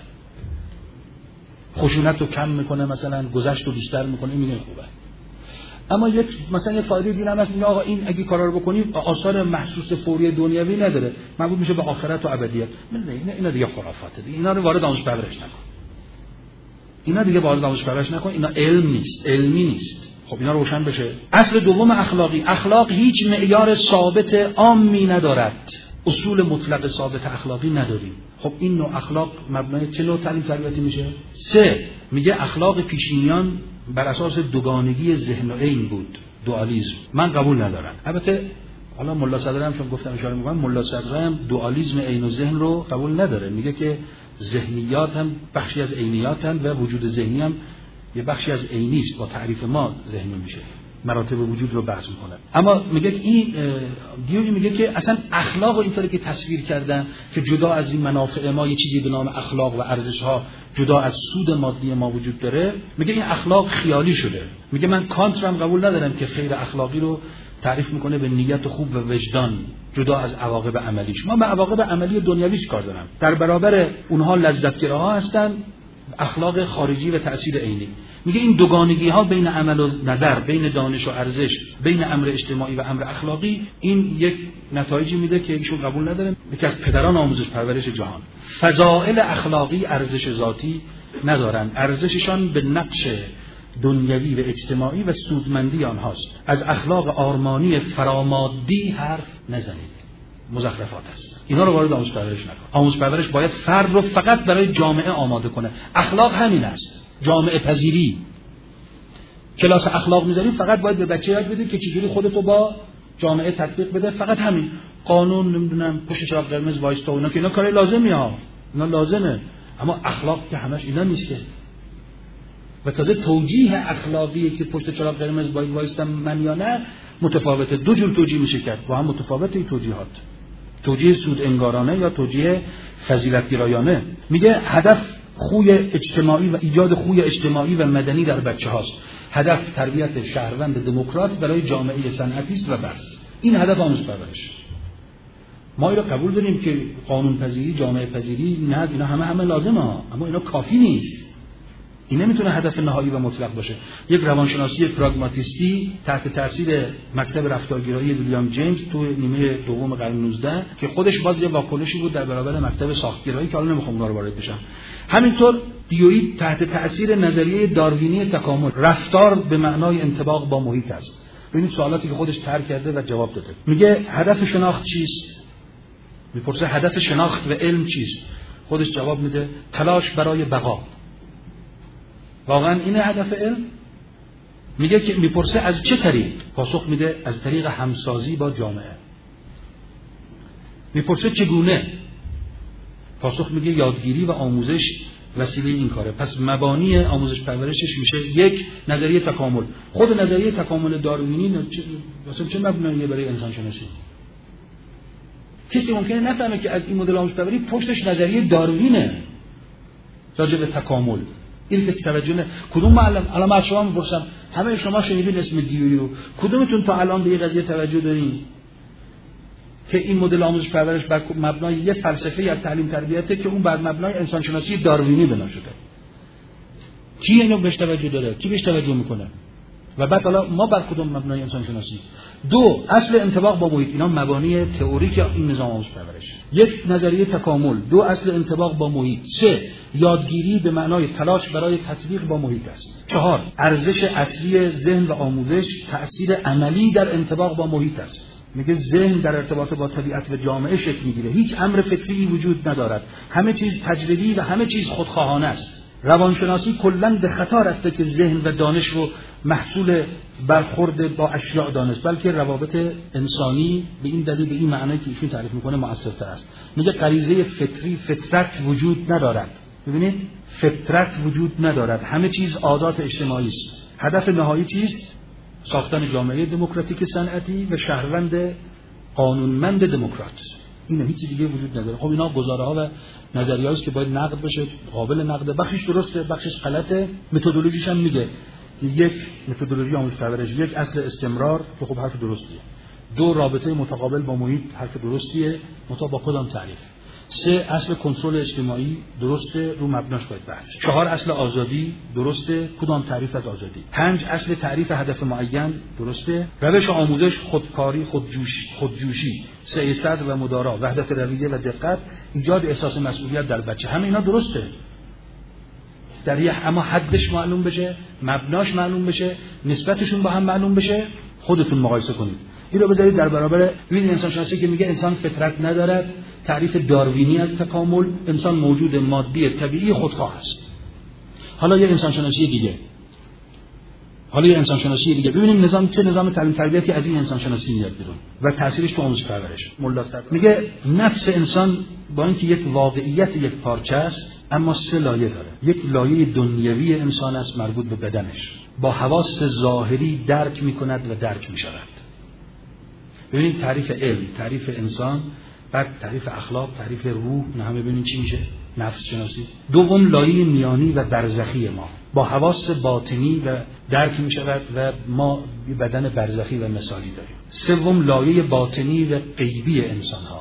خشونت رو کم میکنه، مثلا گذشت رو بیشتر میکنه، میگه خوبه. اما یک مثلا یه فایده دیگه هم هست، میگه آقا این اگه کارا رو بکنی آثار محسوس فوری دنیوی نداره، مربوط میشه به آخرت و ابدیت. نه اینا دیگه خرافاته دیگه، اینا رو وارد آموزش پرورش نکن. اینا دیگه وارد آموزش پرورش نکن، اینا علم نیست، علمی نیست. خب اینا روشن بشه. اصل دوم اخلاقی، اخلاق هیچ معیار ثابت عامی ندارد. اصول مطلق ثابت اخلاقی نداریم. خب این نوع اخلاق مبنای چه نوع تعلیم تربیتی میشه؟ سه، میگه اخلاق پیشینیان بر اساس دوگانگی ذهن و عین بود، دوالیسم. من قبول ندارم. البته حالا ملا صدرا هم چون گفتم اشاره میکنم، ملا صدرا هم دوالیسم عین و ذهن رو قبول نداره. میگه که ذهنیات هم بخشی از عینیاتن و وجود ذهنی هم یه بخشی از عینی است، با تعریف ما ذهنی میشه. مراتب وجود رو بحث میکنه. اما میگه این دیوی میگه که اصلا اخلاق رو اینطوری که تصویر کردن که جدا از این منافع ما یه چیزی به نام اخلاق و ارزش ها جدا از سود مادی ما وجود داره، میگه این اخلاق خیالی شده. میگه من کانت رو هم قبول ندارم که خیر اخلاقی رو تعریف میکنه به نیت خوب و وجدان جدا از عواقب عملیش. ما به عواقب عملی دنیویش کار دارم. در برابر اونها لذتگراها هستن، اخلاق خارجی و تأثیر عینی. میگه این دوگانگی ها بین عمل و نظر، بین دانش و ارزش، بین امر اجتماعی و امر اخلاقی، این یک نتایجی میده که ایشون قبول نداره. یکی از پدران آموزش پرورش جهان. فضائل اخلاقی ارزش ذاتی ندارند، ارزششان به نقش دنیوی و اجتماعی و سودمندی آنهاست. از اخلاق آرمانی فرامادی حرف نزنید، مزخرفات است. اینا رو وارد آموزش پرورش نکن. آموزش پرورش باید فرد رو فقط برای جامعه آماده کنه. اخلاق همین است، جامعه پذیری. کلاس اخلاق میذاری فقط باید به بچه یاد بدی که چجوری خودتو با جامعه تطبیق بده، فقط همین. قانون نمیدونم پشت چراغ قرمز وایستا، اونا که اینا کار لازمی ها، اینا لازمه. اما اخلاق که همش اینا نیست که. و تازه توجیه اخلاقی که پشت چراغ قرمز باید وایستم من یا نه متفاوته. دو جور توجیه میشه کرد، با هم متفاوته این توجیهات. توجیه سود انگارانه یا توجیه فضیلت گرایانه. میگه هدف خوی اجتماعی و ایجاد خوی اجتماعی و مدنی در بچه هاست. هدف تربیت شهروند دموکرات برای جامعه صنعتی است و بس. این هدف آموزش پرورش. ما اینو قبول داریم که قانون پذیری، جامعه پذیری، نه اینا همه همه لازمه ها، اما اینا کافی نیست. این نمیتونه هدف نهایی و مطلق باشه. یک روانشناسی پراگماتیستی تحت تاثیر مکتب رفتارگرایی ویلیام جیمز تو نیمه دوم قرن نوزدهم که خودش باز یه واکنشی بود در برابر مکتب ساختگرایی که حالا نمیخوام اونا رو وارد بشم. همینطور دیویید تحت تاثیر نظریه داروینی تکامل، رفتار به معنای انطباق با محیط است. ببینید سوالاتی که خودش طرح کرده و جواب داده. میگه هدف شناخت چیست؟ میپرسه هدف شناخت و علم چیست؟ خودش جواب میده تلاش برای بقا. واقعا اینه هدف علم؟ میگه که میپرسه از چه طریق؟ پاسخ میده از طریق همسازی با جامعه. میپرسه چگونه؟ پاسخ میگه یادگیری و آموزش وسیله این کاره. پس مبانی آموزش پرورشش میشه یک، نظریه تکامل. خود نظریه تکامل داروینی واسه چه مبناییه برای انسان شناسی؟ کسی ممکنه نفهمه که از این مدل آموزش پروری پشتش نظریه داروینه راجع به تکامل. این کسی توجه نه. کدوم معلم الان از شما میپرسم، همه شما شنیدین اسم دیویی رو، کدومتون تا الان به این قضیه توجه دارین که این مدل آموزش پرورش بر مبنای یه فلسفه یا تعلیم تربیته که اون بر مبنای انسان شناسی داروینی بنا شده؟ کی اینو بهش توجه داره؟ کی بهش توجه میکنه؟ و بعد حالا ما بر کدوم مبنای انسان شناسی؟ دو، اصل انطباق با محیط. اینا مبانی تئوریک این نظام آموزش پرورش. یک، نظریه تکامل. دو، اصل انطباق با محیط. سه، یادگیری به معنای تلاش برای تطبیق با محیط است. چهار، ارزش اصلی ذهن و آموزش تأثیر عملی در انطباق با محیط است. میگه ذهن در ارتباط با طبیعت و جامعه شکل میگیره. هیچ امر فطری وجود ندارد. همه چیز تجربی و همه چیز خودخواهانه است. روانشناسی کلاً به خطا رفته که ذهن و دانش رو محصول برخورد با اشیاء دانست، بلکه روابط انسانی به این دلیل به این معنی که ایشون تعریف میکنه مؤثرتر است. میگه غریزه فطری، فطرت وجود ندارد. ببینید فطرت وجود ندارد، همه چیز عادات اجتماعی است. هدف نهایی چیست؟ ساختن جامعه دموکراتیک صنعتی و شهروند قانونمند دموکرات. این هیچ دیگه وجود نداره. خب اینا گزاره‌ها و نظریه‌ای است که باید نقد بشه، قابل نقده. بخشش درسته، بخشش غلطه. متدولوژیش هم میگه یک، متدولوژی آموزش پرورش، یک اصل استمرار که خب حرف درستیه. دو، رابطه متقابل با محیط، حرف درستیه، مطابق با کدام تعریف. سه، اصل کنترل اجتماعی درسته، رو مبناش باید بحث. چهار، اصل آزادی درسته، کدام تعریف از آزادی. پنج، اصل تعریف هدف معین درسته. روش آموزش خودکاری، خودجوش، خودجوشی، سیاست و مدارا، وحدت رویه و دقت، ایجاد احساس مسئولیت در بچه، همه اینا درسته. در یه اما حدش معلوم بشه، مبناش معلوم بشه، نسبتشون با هم معلوم بشه، خودتون مقایسه کنید. این رو بذارید در برابر ببینید انسان شناسی که میگه انسان فطرت ندارد، تعریف داروینی از تکامل، انسان موجود مادی طبیعی خودخواه است. حالا یه انسان شناسی دیگه حالا یه انسان شناسی دیگه ببینیم نظام چه نظام تعلیم تربیتی از این انسان شناسی میاد بیرون و تاثیرش تو آموزش پرورش. ملا صدر میگه نفس انسان با اینکه یک واقعیت یک پارچه است، اما سه لایه داره. یک لایه دنیوی انسان است مربوط به بدنش، با حواس ظاهری درک میکند و درک میشود. ببینید تعریف علم، تعریف انسان، بعد تعریف اخلاق، تعریف روح، نه همه ببینید چی میشه؟ نفس شناسی. دوم لایه میانی و برزخی ما، با حواس باطنی و درک میشود و ما بدن برزخی و مثالی داریم. سوم لایه باطنی و غیبی انسان ها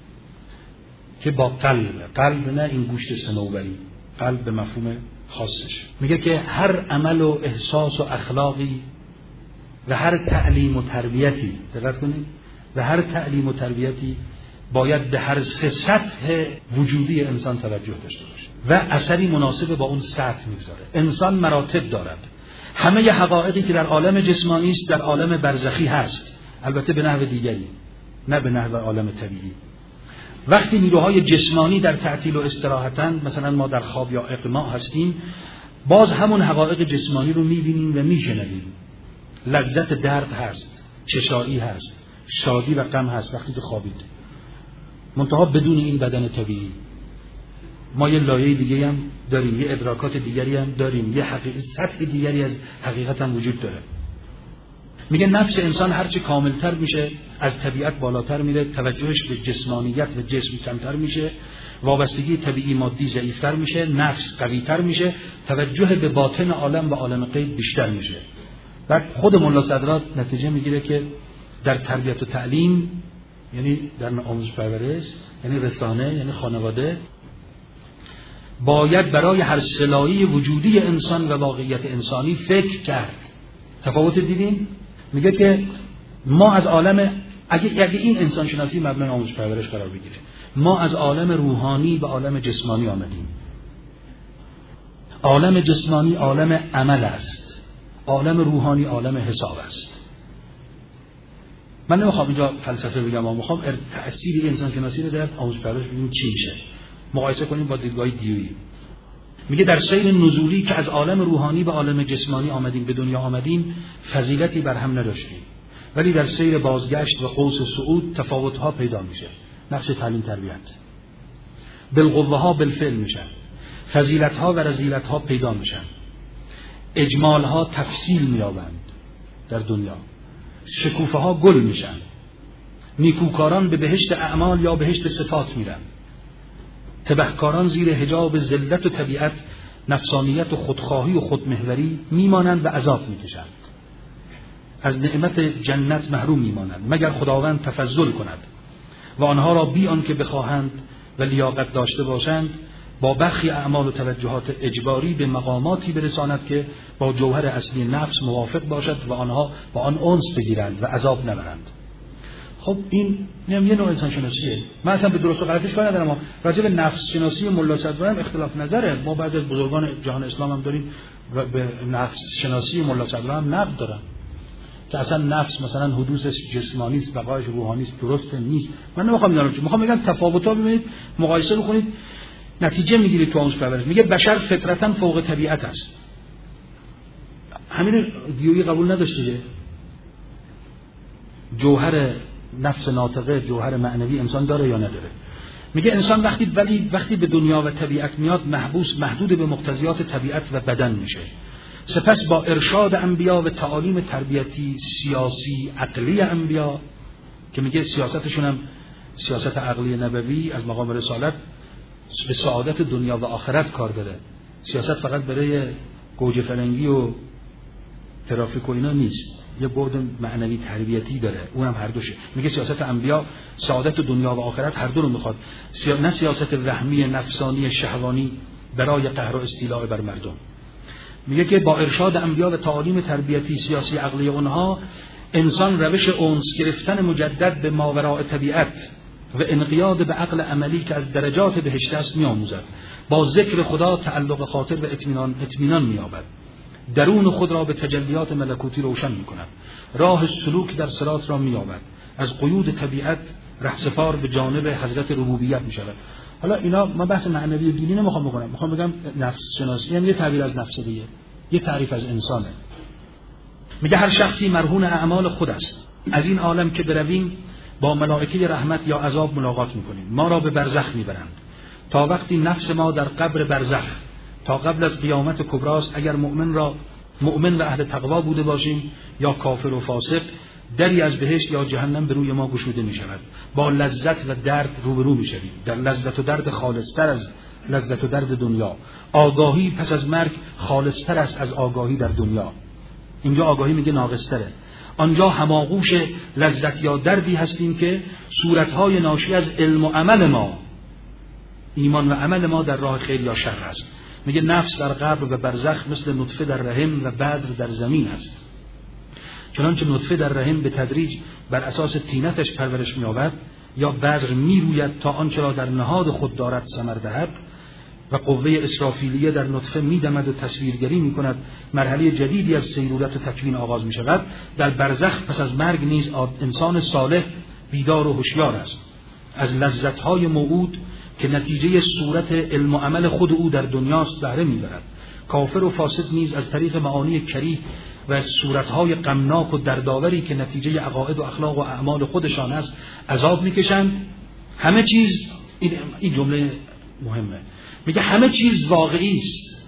که با قلب، قلب نه این گوشت صنوبری، قلب به مفهوم خاصش. میگه که هر عمل و احساس و اخلاقی و هر تعلیم و تربیتی، دقت کنید، و هر تعلیم و تربیتی باید به هر سه سطح وجودی انسان توجه داشته باشه و اثری مناسب با اون سطح میگذاره. انسان مراتب دارد. همه ی حقایقی که در عالم جسمانی است در عالم برزخی هست، البته به نحو دیگری، نه به نحو عالم طبیعی. وقتی نیروهای جسمانی در تعطیل و استراحتن، مثلا ما در خواب یا اغماء هستیم، باز همون حقایق جسمانی رو میبینیم و میشنویم. لذت درد هست، چشایی هست، شادی و غم هست وقتی که خوابید، منتها بدون این بدن طبیعی. ما یه لایه دیگه هم داریم، یه ادراکات دیگری هم داریم، یه حقیقت سطح دیگری از حقیقت هم وجود داره. میگه نفس انسان هرچه کاملتر میشه از طبیعت بالاتر میره، توجهش به جسمانیت و جسم کمتر میشه، وابستگی طبیعی مادی ضعیفتر میشه، نفس قویتر میشه، توجه به باطن عالم و عالم غیب بیشتر میشه. بعد خود ملا صدرات نتیجه میگیره که در تربیت و تعلیم، یعنی در آموزش پرورش، یعنی رسانه، یعنی خانواده، باید برای هر صلایی وجودی انسان و واقعیت انسانی فکر کرد. تفاوت دیدین؟ میگه که ما از عالم، اگه, اگه این انسان شناسی مبنای آموزش پرورش قرار بگیره، ما از عالم روحانی به عالم جسمانی آمدیم. عالم جسمانی عالم عمل است، عالم روحانی عالم حساب است. من نمیخوام اینجا فلسفه بگم، اما میخوام تأثیر انسان شناسی رو در آموزش پرورش ببینیم چی میشه، مقایسه کنیم با دیدگاه دیویی. میگه در سیر نزولی که از عالم روحانی به عالم جسمانی آمدیم، به دنیا آمدیم، فضیلتی بر هم نداشتیم، ولی در سیر بازگشت و قوس صعود تفاوت‌ها پیدا میشه. نقش تعلیم تربیت بالقوه ها بالفعل میشن، فضیلت‌ها و رذیلت‌ها پیدا میشن، اجمال‌ها تفصیل مییابند در دنیا، شکوفه‌ها گل میشن، نیکوکاران به بهشت اعمال یا بهشت صفات میرن، تبهکاران زیر حجاب ذلت و طبیعت، نفسانیت و خودخواهی و خودمحوری میمانند و عذاب میکشند. از نعمت جنت محروم میمانند مگر خداوند تفضل کند و آنها را بی آن که بخواهند و لیاقت داشته باشند با برخی اعمال و توجهات اجباری به مقاماتی برساند که با جوهر اصلی نفس موافق باشد و آنها با آن انس بگیرند و عذاب نبرند. خب این یه نوع انسان شناسیه. من اصلا به درست و غلطش کار ندارم، راجع به نفس شناسی ملا صدرایم اختلاف نظره. ما بعد از بزرگان جهان اسلام هم داریم و به نفس شناسی ملا صدرایم نقد دارن که اصلا نفس مثلا حدوثش جسمانی است، بقایش روحانی است، درست نیست. من نمیخوام اینا رو، میخوام بگم تفاوت‌ها ببینید، مقایسه بکنید، نتیجه میگیرید تو آموزش پرورش. میگه بشر فطرتاً فوق طبیعت است. همین دیویی قبول نداشته جوهر نفس ناطقه، جوهر معنوی انسان داره یا نداره. میگه انسان وقتی ولی وقتی به دنیا و طبیعت میاد محبوس محدود به مقتضیات طبیعت و بدن میشه. سپس با ارشاد انبیا و تعالیم تربیتی سیاسی عقلی انبیا که میگه سیاستشون هم سیاست عقلی نبوی از مقام رسالت به سعادت دنیا و آخرت کار داره. سیاست فقط برای گوجه فرنگی و ترافیک و اینا نیست، یه بعد معنوی تربیتی داره، اونم هر دوشه. میگه سیاست انبیا سعادت دنیا و آخرت هر دو رو میخواد، سیا... نه سیاست وهمی نفسانی شهوانی برای قهر و استیلاء بر مردم. میگه که با ارشاد انبیا و تعالیم تربیتی سیاسی عقلی اونها انسان روش انس گرفتن مجدد به ماوراء طبیعت و انقیاد به عقل عملی که از درجات بهشت است میآموزد. با ذکر خدا تعلق خاطر و اطمینان اطمینان مییابد. درون خود را به تجلیات ملکوتی روشن میکند. راه سلوک در صراط را مییابد. از قیود طبیعت رهسپار به جانب حضرت ربوبیت میشود. حالا اینا من بحث معنوی دینی نمیخوام بکنم، میخوام بگم نفس شناسی هم یه تعبیر از نفس دیگه، یه تعریف از انسانه. میگه هر شخصی مرهون اعمال خود است. از این عالم که برویم با ملائکه رحمت یا عذاب ملاقات میکنیم. ما را به برزخ میبرند تا وقتی نفس ما در قبر برزخ تا قبل از قیامت کبراست، اگر مؤمن را مؤمن و اهل تقوا بوده باشیم یا کافر و فاسق، دری از بهشت یا جهنم به روی ما گشوده می شود. با لذت و درد روبرو می شویم، در لذت و درد خالصتر از لذت و درد دنیا. آگاهی پس از مرگ خالصتر است از آگاهی در دنیا. اینجا آگاهی میگه ناقصتره. آنجا هماغوش لذت یا دردی هستیم که صورتهای ناشی از علم و عمل ما، ایمان و عمل ما در راه خیر یا شر است. میگه نفس در قبر و برزخ مثل نطفه در رحم و بذر در زمین است. چنانچه نطفه در رحم به تدریج بر اساس طینتش پرورش می‌یابد یا بذر می‌روید تا آنچه را در نهاد خود دارد ثمر دهد و قوه اسرافیلیه در نطفه می‌دمد و تصویرگری می‌کند، مرحله جدیدی از سیرورت و تکوین آغاز می‌شود. در برزخ پس از مرگ نیز انسان صالح بیدار و هوشیار است. از لذت‌های موعود که نتیجه صورت علم و عمل خود او در دنیاست بهره می‌برد. کافر و فاسد نیز از طریق معانی کریه و صورتهای غمناک و دردآوری که نتیجه عقاید و اخلاق و اعمال خودشان است عذاب می‌کشند. همه چیز این, این جمله مهمه، میگه همه چیز واقعی است،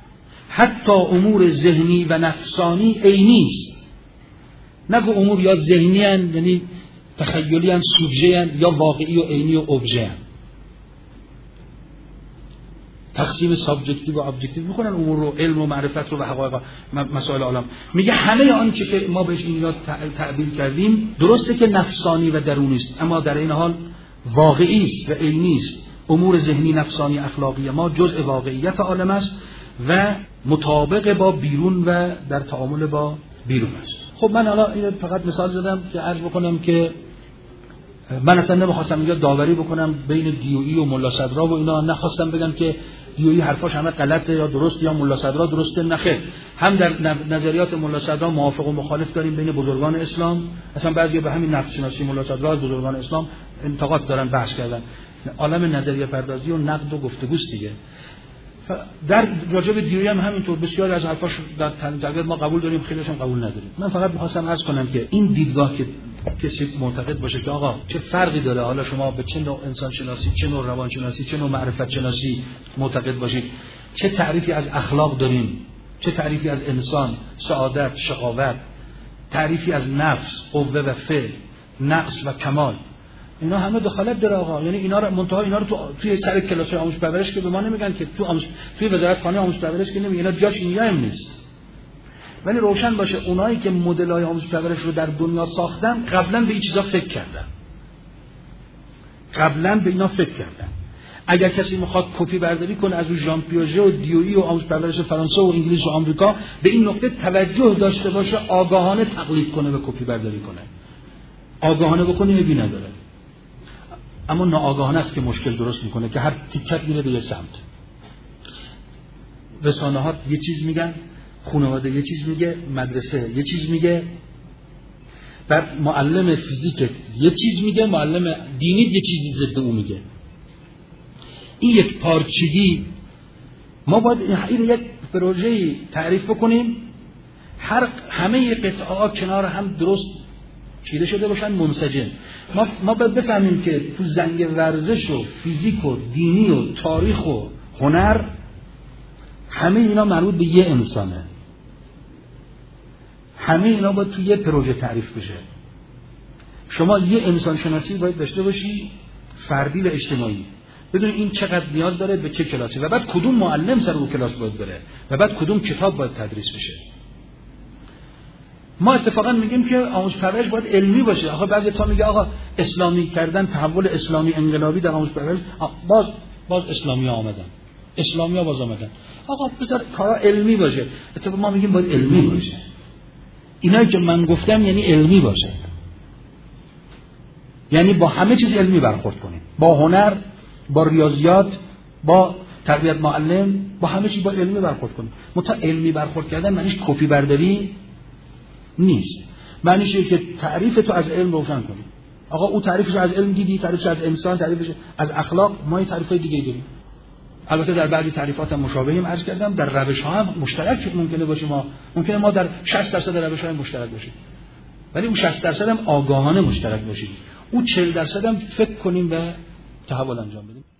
حتی امور ذهنی و نفسانی عینی است. نگو امور یا ذهنی اند یعنی تخیلی اند، سوژه اند، یا واقعی و عینی و ابژه اند. تقسیم سابجکتیو و ابجکتیو میکنن امور رو، علم و معرفت رو و حقایق مسائل عالم. میگه همه آنچه که ما بهش این یاد تعبیر کردیم درسته که نفسانی و درونی است، اما در این حال واقعی است و علمی است. امور ذهنی، نفسانی، اخلاقی ما جزء واقعیت عالم است و مطابق با بیرون و در تعامل با بیرون است. خب من حالا این فقط مثال زدم که عرض بکنم که من اصلا نمیخواستم اینجا داوری بکنم بین دیویی و ملا صدرا و اینا، نخواستم بگم که دیویی حرفاش همه غلطه یا درست یا ملا صدرا درسته، نخیر. هم در نظریات ملا صدرا موافق و مخالف داریم بین بزرگان اسلام، اصلا بعضی به همین نفس شناسی ملا صدرا از بزرگان اسلام انتقاد دارن، بحث کردن. عالم نظریه پردازی و نقد و گفتگوست دیگه. در راجع به دیویی هم همینطور بسیار از حرفاش در تنظیمات ما قبول داریم، خیلیش هم قبول نداریم. من فقط می‌خواستم عرض کنم که این دیدگاه که کسی معتقد باشه که آقا چه فرقی داره حالا شما به چه نوع انسان شناسی، چه نوع روان شناسی، چه نوع معرفت شناسی معتقد باشید، چه تعریفی از اخلاق داریم، چه تعریفی از انسان، سعادت، شقاوت، تعریفی از نفس، قوه و فعل، نقص و کمال، اینا همه دخالت داره آقا. یعنی اینا رو منتها اینا رو تو توی سر کلاس آموزش پرورش که به ما نمیگن که تو آموزش توی وزارت خانه آموزش پرورش که نمیگن، اینا جاش اینجا هم نیست. ولی روشن باشه اونایی که مدل‌های آموزش پرورش رو در دنیا ساختن قبلا به این چیزا فکر کردن، قبلا به اینا فکر کردن. اگر کسی میخواد کپی برداری کنه از ژان پیاژه و دیویی و آموزش پرورش فرانسه و انگلیس و آمریکا، به این نکته توجه داشته باشه آگاهانه تقلید کنه و کپی برداری کنه، آگاهانه بکنه بی نداره. اما ناآگاهانه است که مشکل درست میکنه که هر تیکت میره به یه سمت. رسانه‌ها یه چیز میگن، خانواده یه چیز میگه، مدرسه یه چیز میگه، بعد معلم فیزیک یه چیز میگه، معلم دینی یه چیزی ضد اون میگه. این یک پارچگی. ما باید این یک پروژه‌ای تعریف بکنیم، هر همه قطعات کنار هم درست چیده شده باشن، منسجم. ما ما باید بفهمیم که تو زنگ ورزش و فیزیک و دینی و تاریخ و هنر همه اینا مربوط به یه انسانه، همه اینا باید تو یه پروژه تعریف بشه. شما یه انسان شناسی باید داشته باشی، فردی و اجتماعی، بدون این چقدر نیاز داره به چه کلاسی و بعد کدوم معلم سر اون کلاس باید بره و بعد کدوم کتاب باید تدریس بشه. ما اتفاقا میگیم که آموزش پرورش باید علمی باشه. آخه بعضی تا میگه آقا اسلامی کردن، تحول اسلامی انقلابی در آموزش پرورش، باز باز اسلامی ها آمدن، اسلامی ها باز آمدن. آقا بذار کارا علمی باشه. اتفاقا ما میگیم باید علمی باشه. اینا که من گفتم یعنی علمی باشه، یعنی با همه چیز علمی برخورد کنیم، با هنر، با ریاضیات، با تربیت معلم، با همه چیز با علمی برخورد کنیم. متا علمی برخورد کردن معنیش کپی برداری نیست، معنیش اینه که تعریف تو از علم روشن کنی. آقا او تعریفش از علم دیدی، تعریفش از انسان، تعریفش از اخلاق، ما این تعریفای دیگه داریم. البته در بعضی تعریفات هم مشابهیم عرض کردم، در روش ها هم مشترک ممکنه باشه، ما ممکنه ما در شصت درصد روش ها هم مشترک باشیم، ولی اون شصت درصد هم آگاهانه مشترک باشیم، اون چهل درصد هم فکر کنیم و تحول انجام بدیم.